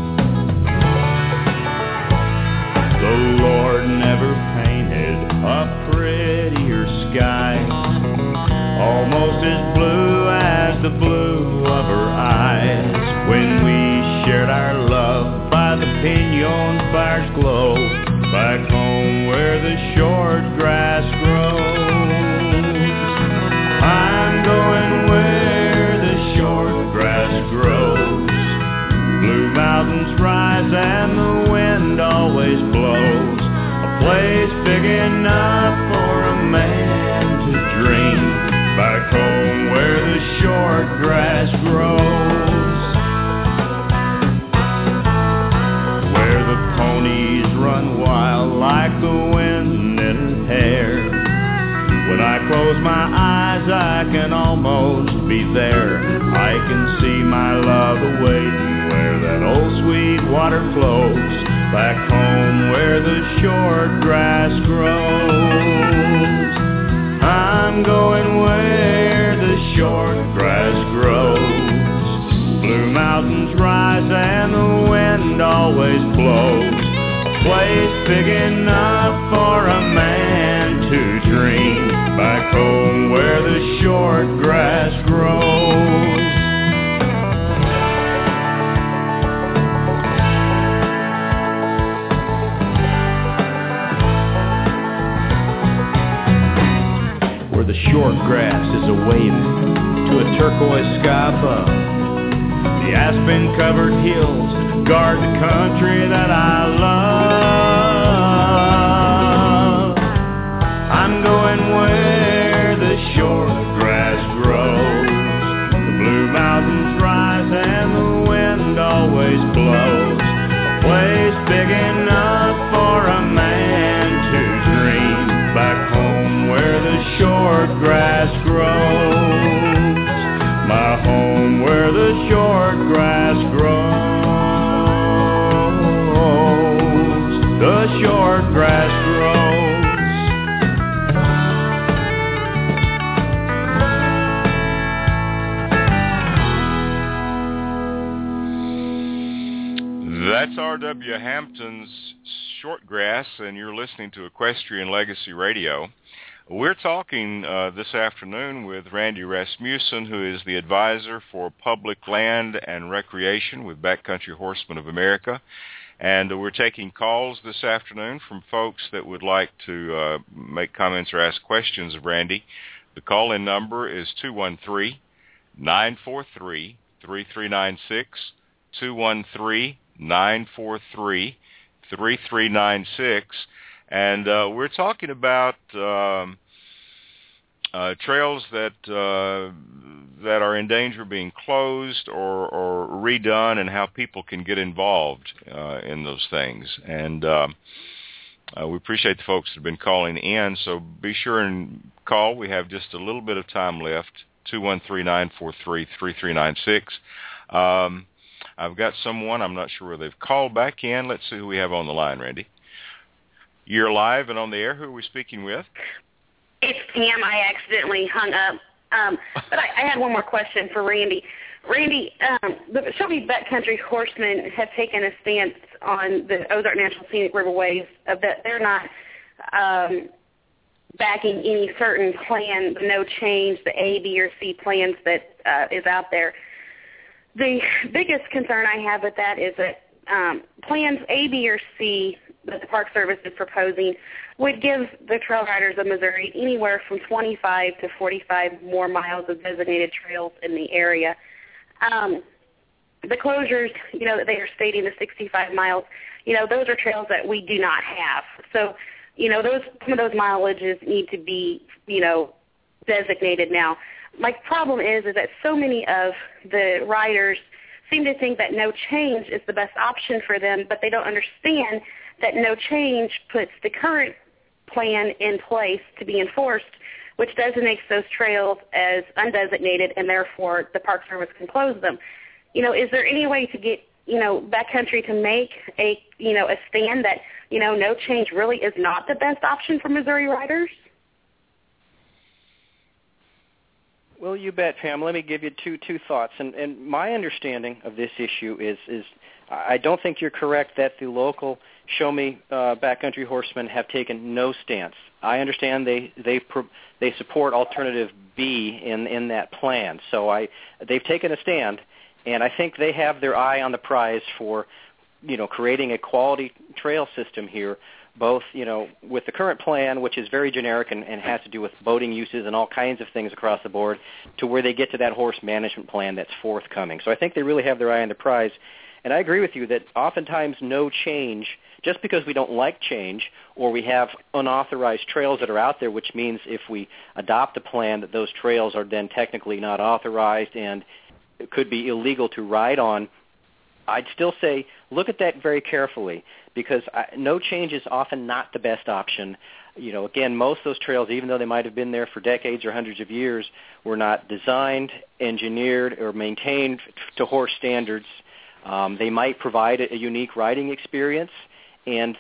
S8: The Lord never painted a prettier sky, almost as blue as the blue of her eyes, when we shared our love by the pinon fire's glow, back home where the short grass grows. I'm going where the short grass grows. Blue mountains rise and the wind always blows. A place big enough for a man to dream. ponies run wild like the wind in her hair. When I close my eyes, I can almost be there. I can see my love awaiting where that old sweet water flows, back home where the short grass grows. I'm going where the short grass grows. Blue mountains rise and the wind always blows. A place big enough for a man to dream, back home where the short grass grows. Where the short grass is a waving to a turquoise sky above. The aspen-covered hills guard the country that I love. I'm going where the short grass grows. The blue mountains rise and the wind always blows. A place big enough for a man to dream, back home where the short grass grows. My home where the short grass grows. The short grass grows.
S1: That's R.W. Hampton's Shortgrass, and you're listening to Equestrian Legacy Radio. We're talking this afternoon with Randy Rasmussen, who is the advisor for public land and recreation with Backcountry Horsemen of America. And we're taking calls this afternoon from folks that would like to make comments or ask questions of Randy. The call-in number is 213-943-3396, 213-943-3396. And we're talking about trails that are in danger of being closed or redone, and how people can get involved in those things. And we appreciate the folks that have been calling in, so be sure and call. We have just a little bit of time left, 213-943-3396. I've got someone, I'm not sure where they've called back in. Let's see who we have on the line, Randy. You're live and on the air. Who are we speaking with?
S6: It's Pam. I accidentally hung up. But I had one more question for Randy. Randy, the Shelby Backcountry Horsemen have taken a stance on the Ozark National Scenic Riverways that they're not backing any certain plan, no change, the A, B, or C plans that is out there. The biggest concern I have with that is that plans A, B, or C that the Park Service is proposing would give the trail riders of Missouri anywhere from 25 to 45 more miles of designated trails in the area. The closures, that they are stating, the 65 miles, those are trails that we do not have. So, some of those mileages need to be, designated now. My problem is that so many of the riders seem to think that no change is the best option for them, but they don't understand that no change puts the current plan in place to be enforced, which designates those trails as undesignated, and therefore the Park Service can close them. Is there any way to get, Backcountry to make a stand that, no change really is not the best option for Missouri riders?
S4: Well, you bet, Pam. Let me give you two thoughts. And my understanding of this issue is I don't think you're correct that the local Show Me Backcountry Horsemen have taken no stance. I understand they support alternative B in that plan. So they've taken a stand, and I think they have their eye on the prize for creating a quality trail system here, both, with the current plan, which is very generic and has to do with boating uses and all kinds of things across the board, to where they get to that horse management plan that's forthcoming. So I think they really have their eye on the prize. And I agree with you that oftentimes no change, just because we don't like change or we have unauthorized trails that are out there, which means if we adopt a plan that those trails are then technically not authorized and it could be illegal to ride on, I'd still say look at that very carefully, because no change is often not the best option. You know, again, most of those trails, even though they might have been there for decades or hundreds of years, were not designed, engineered, or maintained to horse standards. They might provide a unique riding experience, and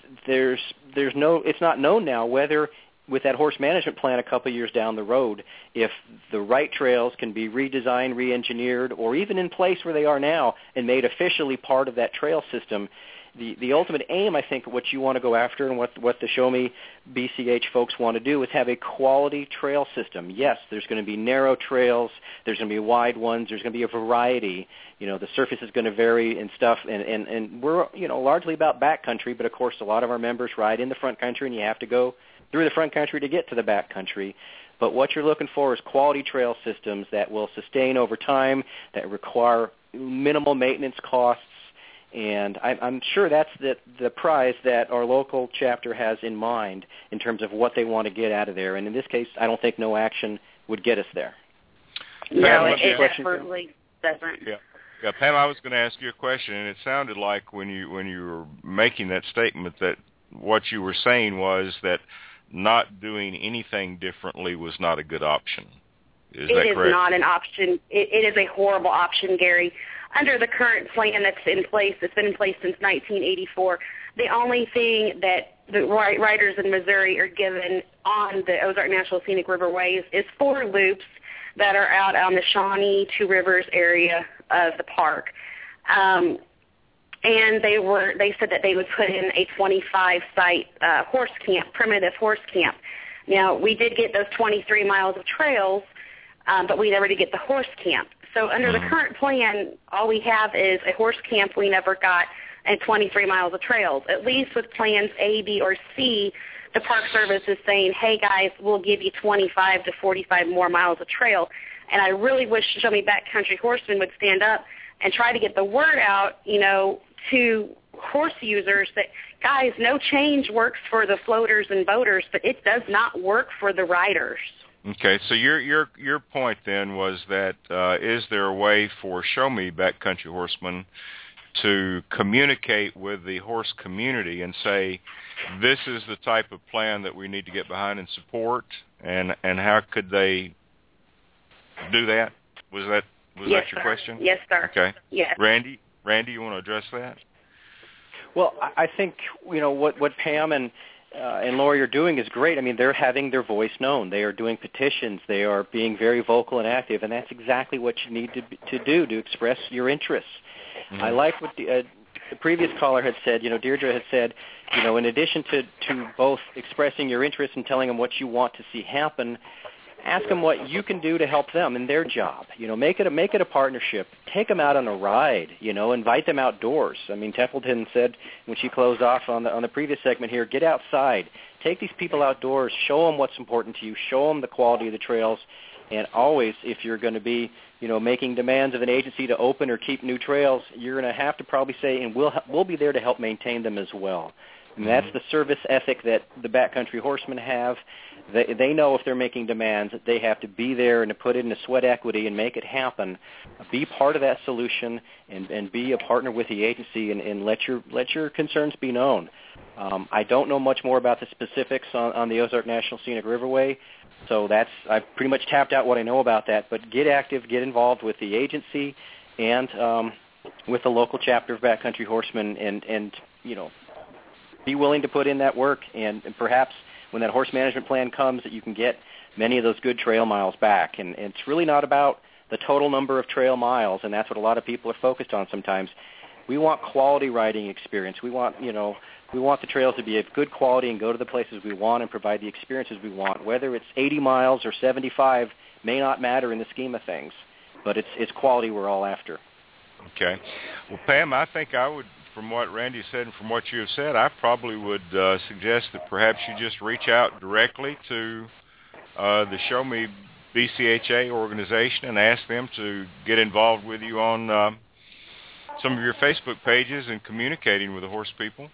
S4: it's not known now whether, with that horse management plan a couple years down the road, if the right trails can be redesigned, re-engineered, or even in place where they are now and made officially part of that trail system. The ultimate aim, I think, what you want to go after and what the Show Me BCH folks want to do is have a quality trail system. Yes, there's going to be narrow trails. There's going to be wide ones. There's going to be a variety. You know, the surface is going to vary and stuff. And we're, you know, largely about backcountry, but, of course, a lot of our members ride in the front country, and you have to go through the front country to get to the back country. But what you're looking for is quality trail systems that will sustain over time, that require minimal maintenance costs. And I'm sure that's the prize that our local chapter has in mind in terms of what they want to get out of there. And in this case, I don't think no action would get us there.
S6: No, it definitely doesn't.
S1: Yeah, Pam, I was going to ask you a question, and it sounded like when you were making that statement that what you were saying was that not doing anything differently was not a good option. Is that correct?
S6: It is not an option. It is a horrible option, Gary. Under the current plan that's in place, it's been in place since 1984, the only thing that the riders in Missouri are given on the Ozark National Scenic Riverways is 4 loops that are out on the Shawnee, Two Rivers area of the park. And they said that they would put in a 25-site horse camp, primitive horse camp. Now, we did get those 23 miles of trails, but we never did get the horse camp. So under the current plan, all we have is a horse camp we never got and 23 miles of trails. At least with plans A, B, or C, the Park Service is saying, hey, guys, we'll give you 25 to 45 more miles of trail. And I really wish Show Me Backcountry Horsemen would stand up and try to get the word out, you know, to horse users that, guys, no change works for the floaters and boaters, but it does not work for the riders.
S1: Okay, so your point then was that is there a way for Show Me Backcountry Horsemen to communicate with the horse community and say, this is the type of plan that we need to get behind and support, and how could they do that? Was that your question?
S6: Yes, sir.
S1: Okay.
S6: Yes.
S1: Randy, you want to address that?
S4: Well, I think, you know, what Pam and Lori are doing is great. I mean, they're having their voice known. They are doing petitions. They are being very vocal and active, and that's exactly what you need to do to express your interests. Mm-hmm. I like what the previous caller had said. You know, Deirdre had said, you know, in addition to both expressing your interest and telling them what you want to see happen, ask them what you can do to help them in their job. You know, make it a partnership. Take them out on a ride. You know, invite them outdoors. I mean, Templeton said when she closed off on the previous segment here, get outside. Take these people outdoors. Show them what's important to you. Show them the quality of the trails. And always, if you're going to be, you know, making demands of an agency to open or keep new trails, you're going to have to probably say, and we'll be there to help maintain them as well. And that's the service ethic that the backcountry horsemen have. They know if they're making demands that they have to be there and to put in a sweat equity and make it happen. Be part of that solution and be a partner with the agency and let your concerns be known. I don't know much more about the specifics on the Ozark National Scenic Riverway, so I've pretty much tapped out what I know about that. But get active, get involved with the agency and with the local chapter of Backcountry Horsemen and you know, be willing to put in that work, and perhaps when that horse management plan comes that you can get many of those good trail miles back. And it's really not about the total number of trail miles, and that's what a lot of people are focused on sometimes. We want quality riding experience. We want the trails to be of good quality and go to the places we want and provide the experiences we want. Whether it's 80 miles or 75 may not matter in the scheme of things, but it's quality we're all after.
S1: Okay. Well, Pam, I think I would, from what Randy said and from what you have said, I probably would suggest that perhaps you just reach out directly to the Show Me BCHA organization and ask them to get involved with you on some of your Facebook pages and communicating with the horse people.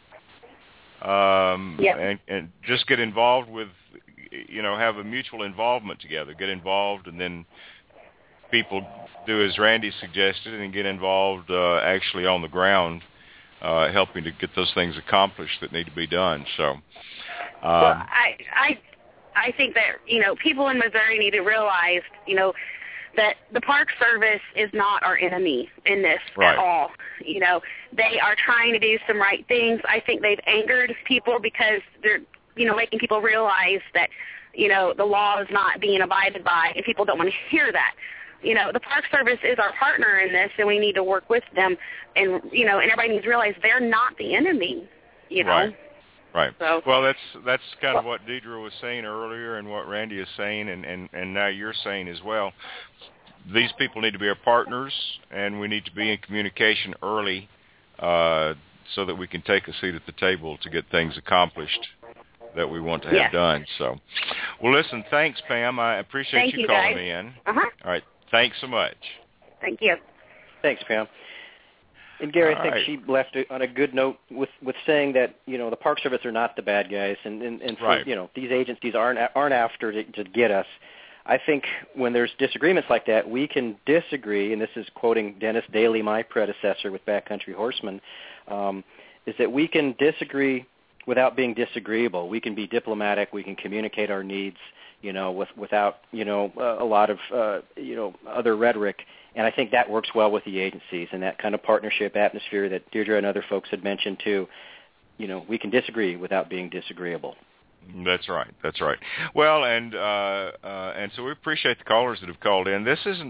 S1: And just get involved with, you know, have a mutual involvement together. Get involved, and then people do as Randy suggested and get involved actually on the ground helping to get those things accomplished that need to be done. So,
S6: well, I think that, people in Missouri need to realize, that the Park Service is not our enemy in this at all. They are trying to do some right things. I think they've angered people because they're, making people realize that, the law is not being abided by, and people don't want to hear that. The Park Service is our partner in this, and we need to work with them. And, and everybody needs to realize they're not the enemy,
S1: Right.
S6: So,
S1: well, that's kind of what Deidre was saying earlier, and what Randy is saying, and now you're saying as well. These people need to be our partners, and we need to be in communication early, so that we can take a seat at the table to get things accomplished that we want to have done. So, well, listen, thanks, Pam. I appreciate you calling me in.
S6: Uh-huh.
S1: All right, thanks so much.
S6: Thank you.
S4: Thanks, Pam. And Gary, I think she left it on a good note with saying that the Park Service are not the bad guys, and for, these agencies aren't after to get us. I think when there's disagreements like that, we can disagree, and this is quoting Dennis Daly, my predecessor with Backcountry Horsemen, is that we can disagree without being disagreeable. We can be diplomatic. We can communicate our needs, without a lot of other rhetoric. And I think that works well with the agencies and that kind of partnership atmosphere that Deirdre and other folks had mentioned too. We can disagree without being disagreeable.
S1: That's right. Well, and so we appreciate the callers that have called in. This is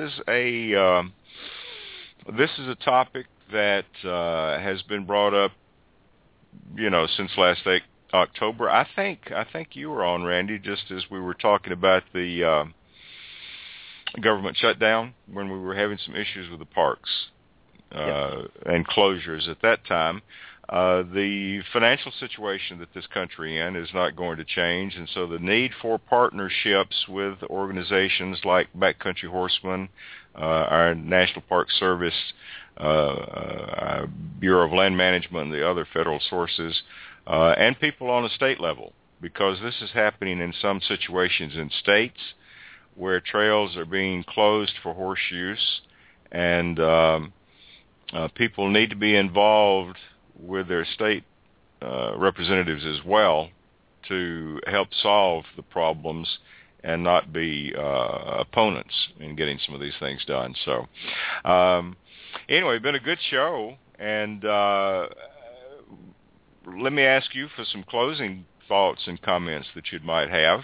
S1: a topic that has been brought up, since last October. I think you were on, Randy, just as we were talking about the government shutdown, when we were having some issues with the parks and closures at that time. The financial situation that this country in is not going to change, and so the need for partnerships with organizations like Backcountry Horsemen, our National Park Service, our Bureau of Land Management, and the other federal sources, and people on a state level, because this is happening in some situations in states where trails are being closed for horse use, and people need to be involved with their state representatives as well to help solve the problems and not be opponents in getting some of these things done. So anyway, been a good show, and let me ask you for some closing thoughts and comments that you might have.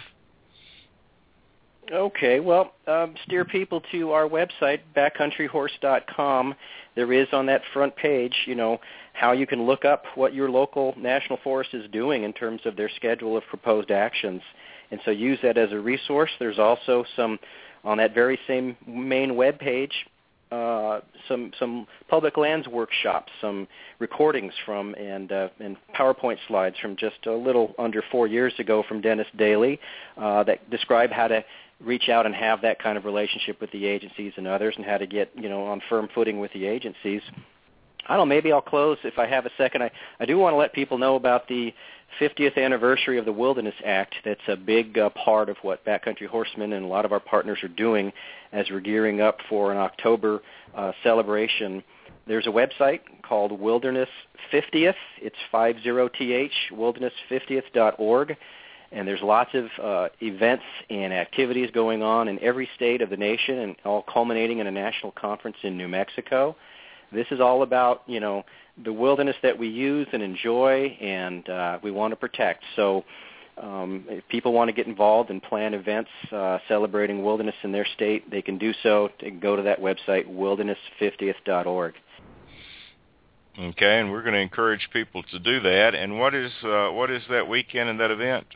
S4: Okay, well, steer people to our website, backcountryhorse.com. There is on that front page, how you can look up what your local national forest is doing in terms of their schedule of proposed actions. And so use that as a resource. There's also some, on that very same main web page, some public lands workshops, some recordings from and PowerPoint slides from just a little under 4 years ago from Dennis Daly that describe how to reach out and have that kind of relationship with the agencies and others, and how to get on firm footing with the agencies. I don't know, maybe I'll close if I have a second. I do want to let people know about the 50th anniversary of the Wilderness Act. That's a big part of what Backcountry Horsemen and a lot of our partners are doing as we're gearing up for an October celebration. There's a website called Wilderness 50th. It's 50th, wilderness50th.org. And there's lots of events and activities going on in every state of the nation, and all culminating in a national conference in New Mexico. This is all about, the wilderness that we use and enjoy, and we want to protect. So if people want to get involved and plan events celebrating wilderness in their state, they can do so. They can go to that website, wilderness50th.org.
S1: Okay, and we're going to encourage people to do that. And what is that weekend and that event?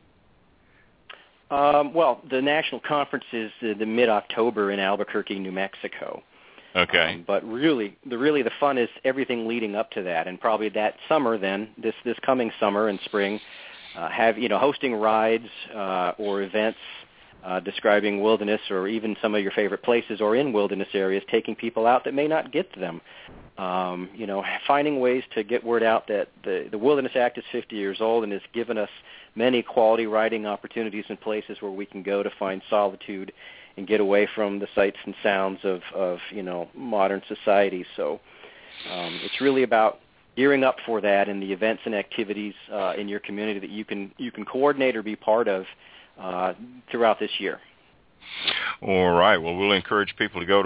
S4: Well, the national conference is the mid-October in Albuquerque, New Mexico.
S1: Okay.
S4: But really the fun is everything leading up to that, and probably that summer then, this coming summer and spring, hosting rides or events describing wilderness, or even some of your favorite places or in wilderness areas, taking people out that may not get to them. Finding ways to get word out that the Wilderness Act is 50 years old and has given us many quality riding opportunities and places where we can go to find solitude and get away from the sights and sounds of modern society. So it's really about gearing up for that and the events and activities in your community that you can coordinate or be part of throughout this year.
S1: All right. Well, we'll encourage people to go to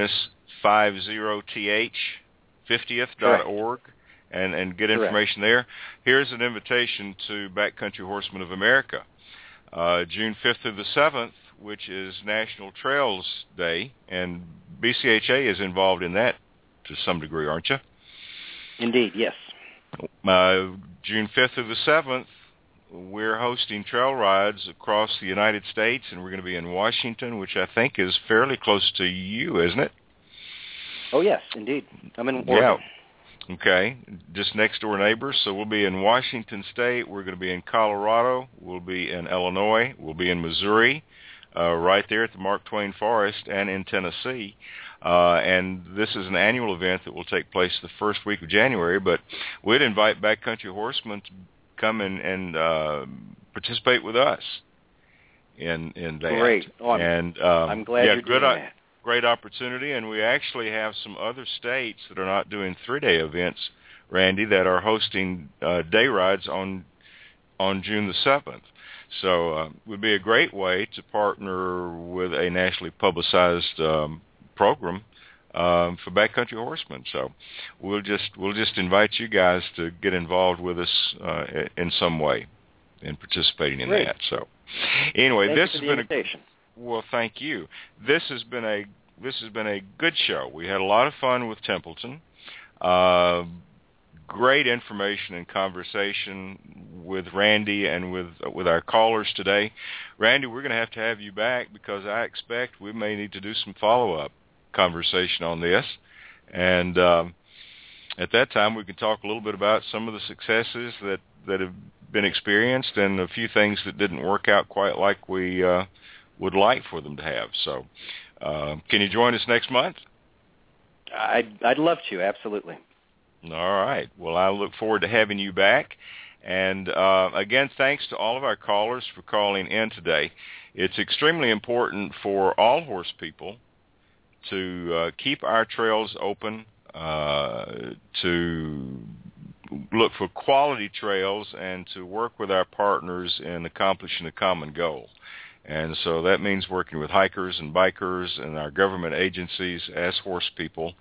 S1: wilderness50th.org and get information there. Here's an invitation to Backcountry Horsemen of America. June 5th through the 7th, which is National Trails Day, and BCHA is involved in that to some degree, aren't you?
S4: Indeed, yes.
S1: June 5th through the 7th, we're hosting trail rides across the United States, and we're going to be in Washington, which I think is fairly close to you, isn't it?
S4: Oh, yes, indeed. I'm in Oregon.
S1: Yeah. Okay, just next door neighbors. So we'll be in Washington State. We're going to be in Colorado. We'll be in Illinois. We'll be in Missouri, right there at the Mark Twain Forest, and in Tennessee. And this is an annual event that will take place the first week of January. But we'd invite Backcountry Horsemen to come and participate with us in that.
S4: Great. Oh, I'm glad you're doing that.
S1: Great opportunity, and we actually have some other states that are not doing 3-day events, Randy, that are hosting day rides on June the 7th. So it would be a great way to partner with a nationally publicized program for Backcountry Horsemen. So we'll just invite you guys to get involved with us in some way in participating in that. So anyway, this has been well, thank you. This has been a good show. We had a lot of fun with Templeton. Great information and conversation with Randy and with our callers today. Randy, we're going to have you back because I expect we may need to do some follow-up conversation on this. And at that time, we can talk a little bit about some of the successes that have been experienced and a few things that didn't work out quite like we would like for them to have. So can you join us next month?
S4: I'd love to, absolutely.
S1: All right. Well, I look forward to having you back. And again, thanks to all of our callers for calling in today. It's extremely important for all horse people to keep our trails open, to look for quality trails, and to work with our partners in accomplishing a common goal. And so that means working with hikers and bikers and our government agencies as horse people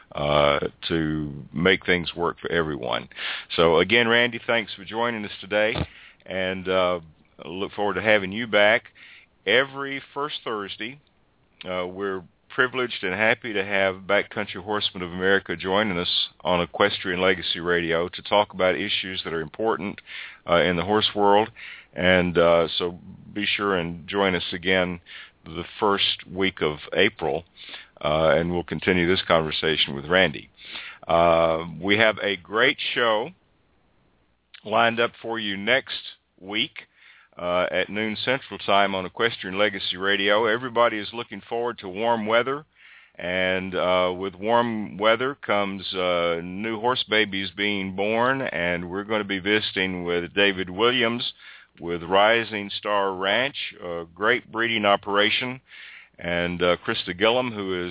S1: to make things work for everyone. So again, Randy, thanks for joining us today, and I look forward to having you back every first Thursday. We're privileged and happy to have Backcountry Horsemen of America joining us on Equestrian Legacy Radio to talk about issues that are important in the horse world. And so be sure and join us again the first week of April, and we'll continue this conversation with Randy. We have a great show lined up for you next week at noon Central Time on Equestrian Legacy Radio. Everybody is looking forward to warm weather, and with warm weather comes new horse babies being born, and we're going to be visiting with David Williams with Rising Star Ranch, a great breeding operation, and Krista Gillum, who is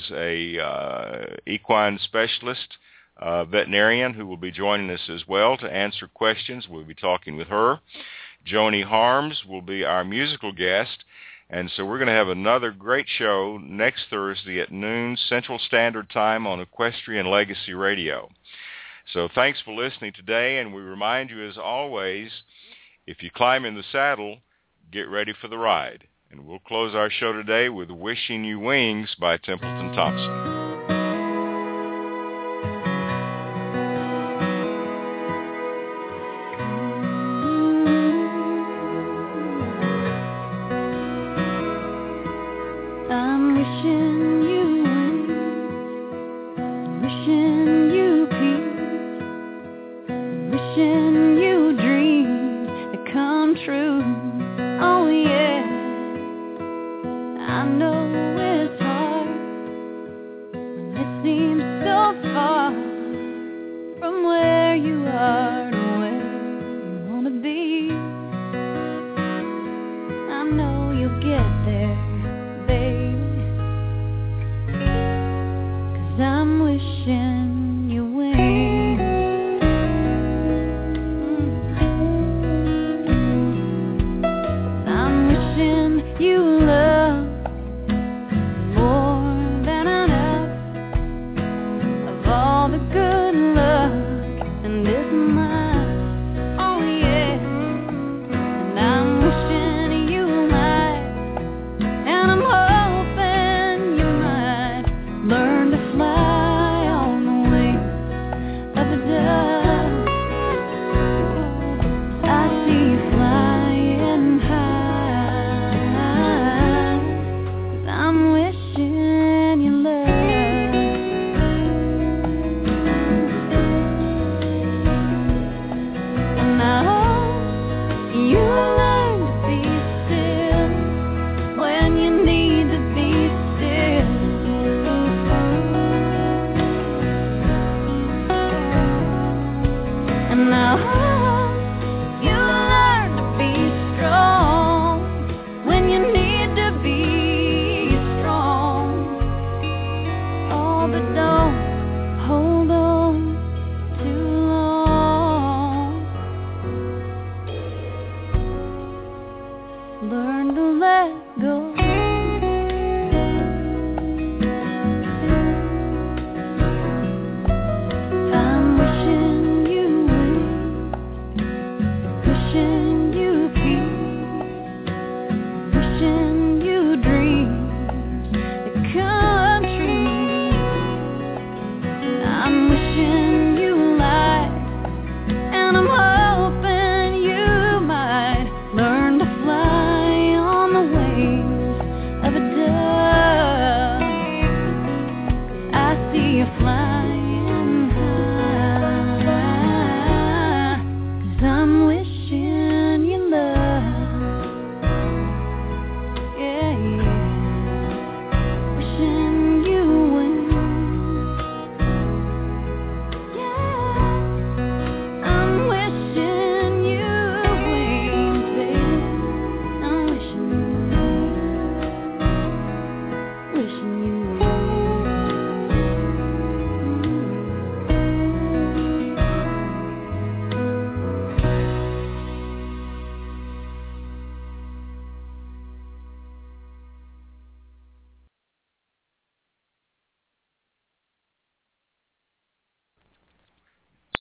S1: a equine specialist, veterinarian, who will be joining us as well to answer questions. We'll be talking with her. Joni Harms will be our musical guest, and so we're going to have another great show next Thursday at noon Central Standard Time on Equestrian Legacy Radio. So thanks for listening today, and we remind you, as always, if you climb in the saddle, get ready for the ride. And we'll close our show today with Wishing You Wings by Templeton Thompson.
S2: I'm wishing you wings. learn to let go.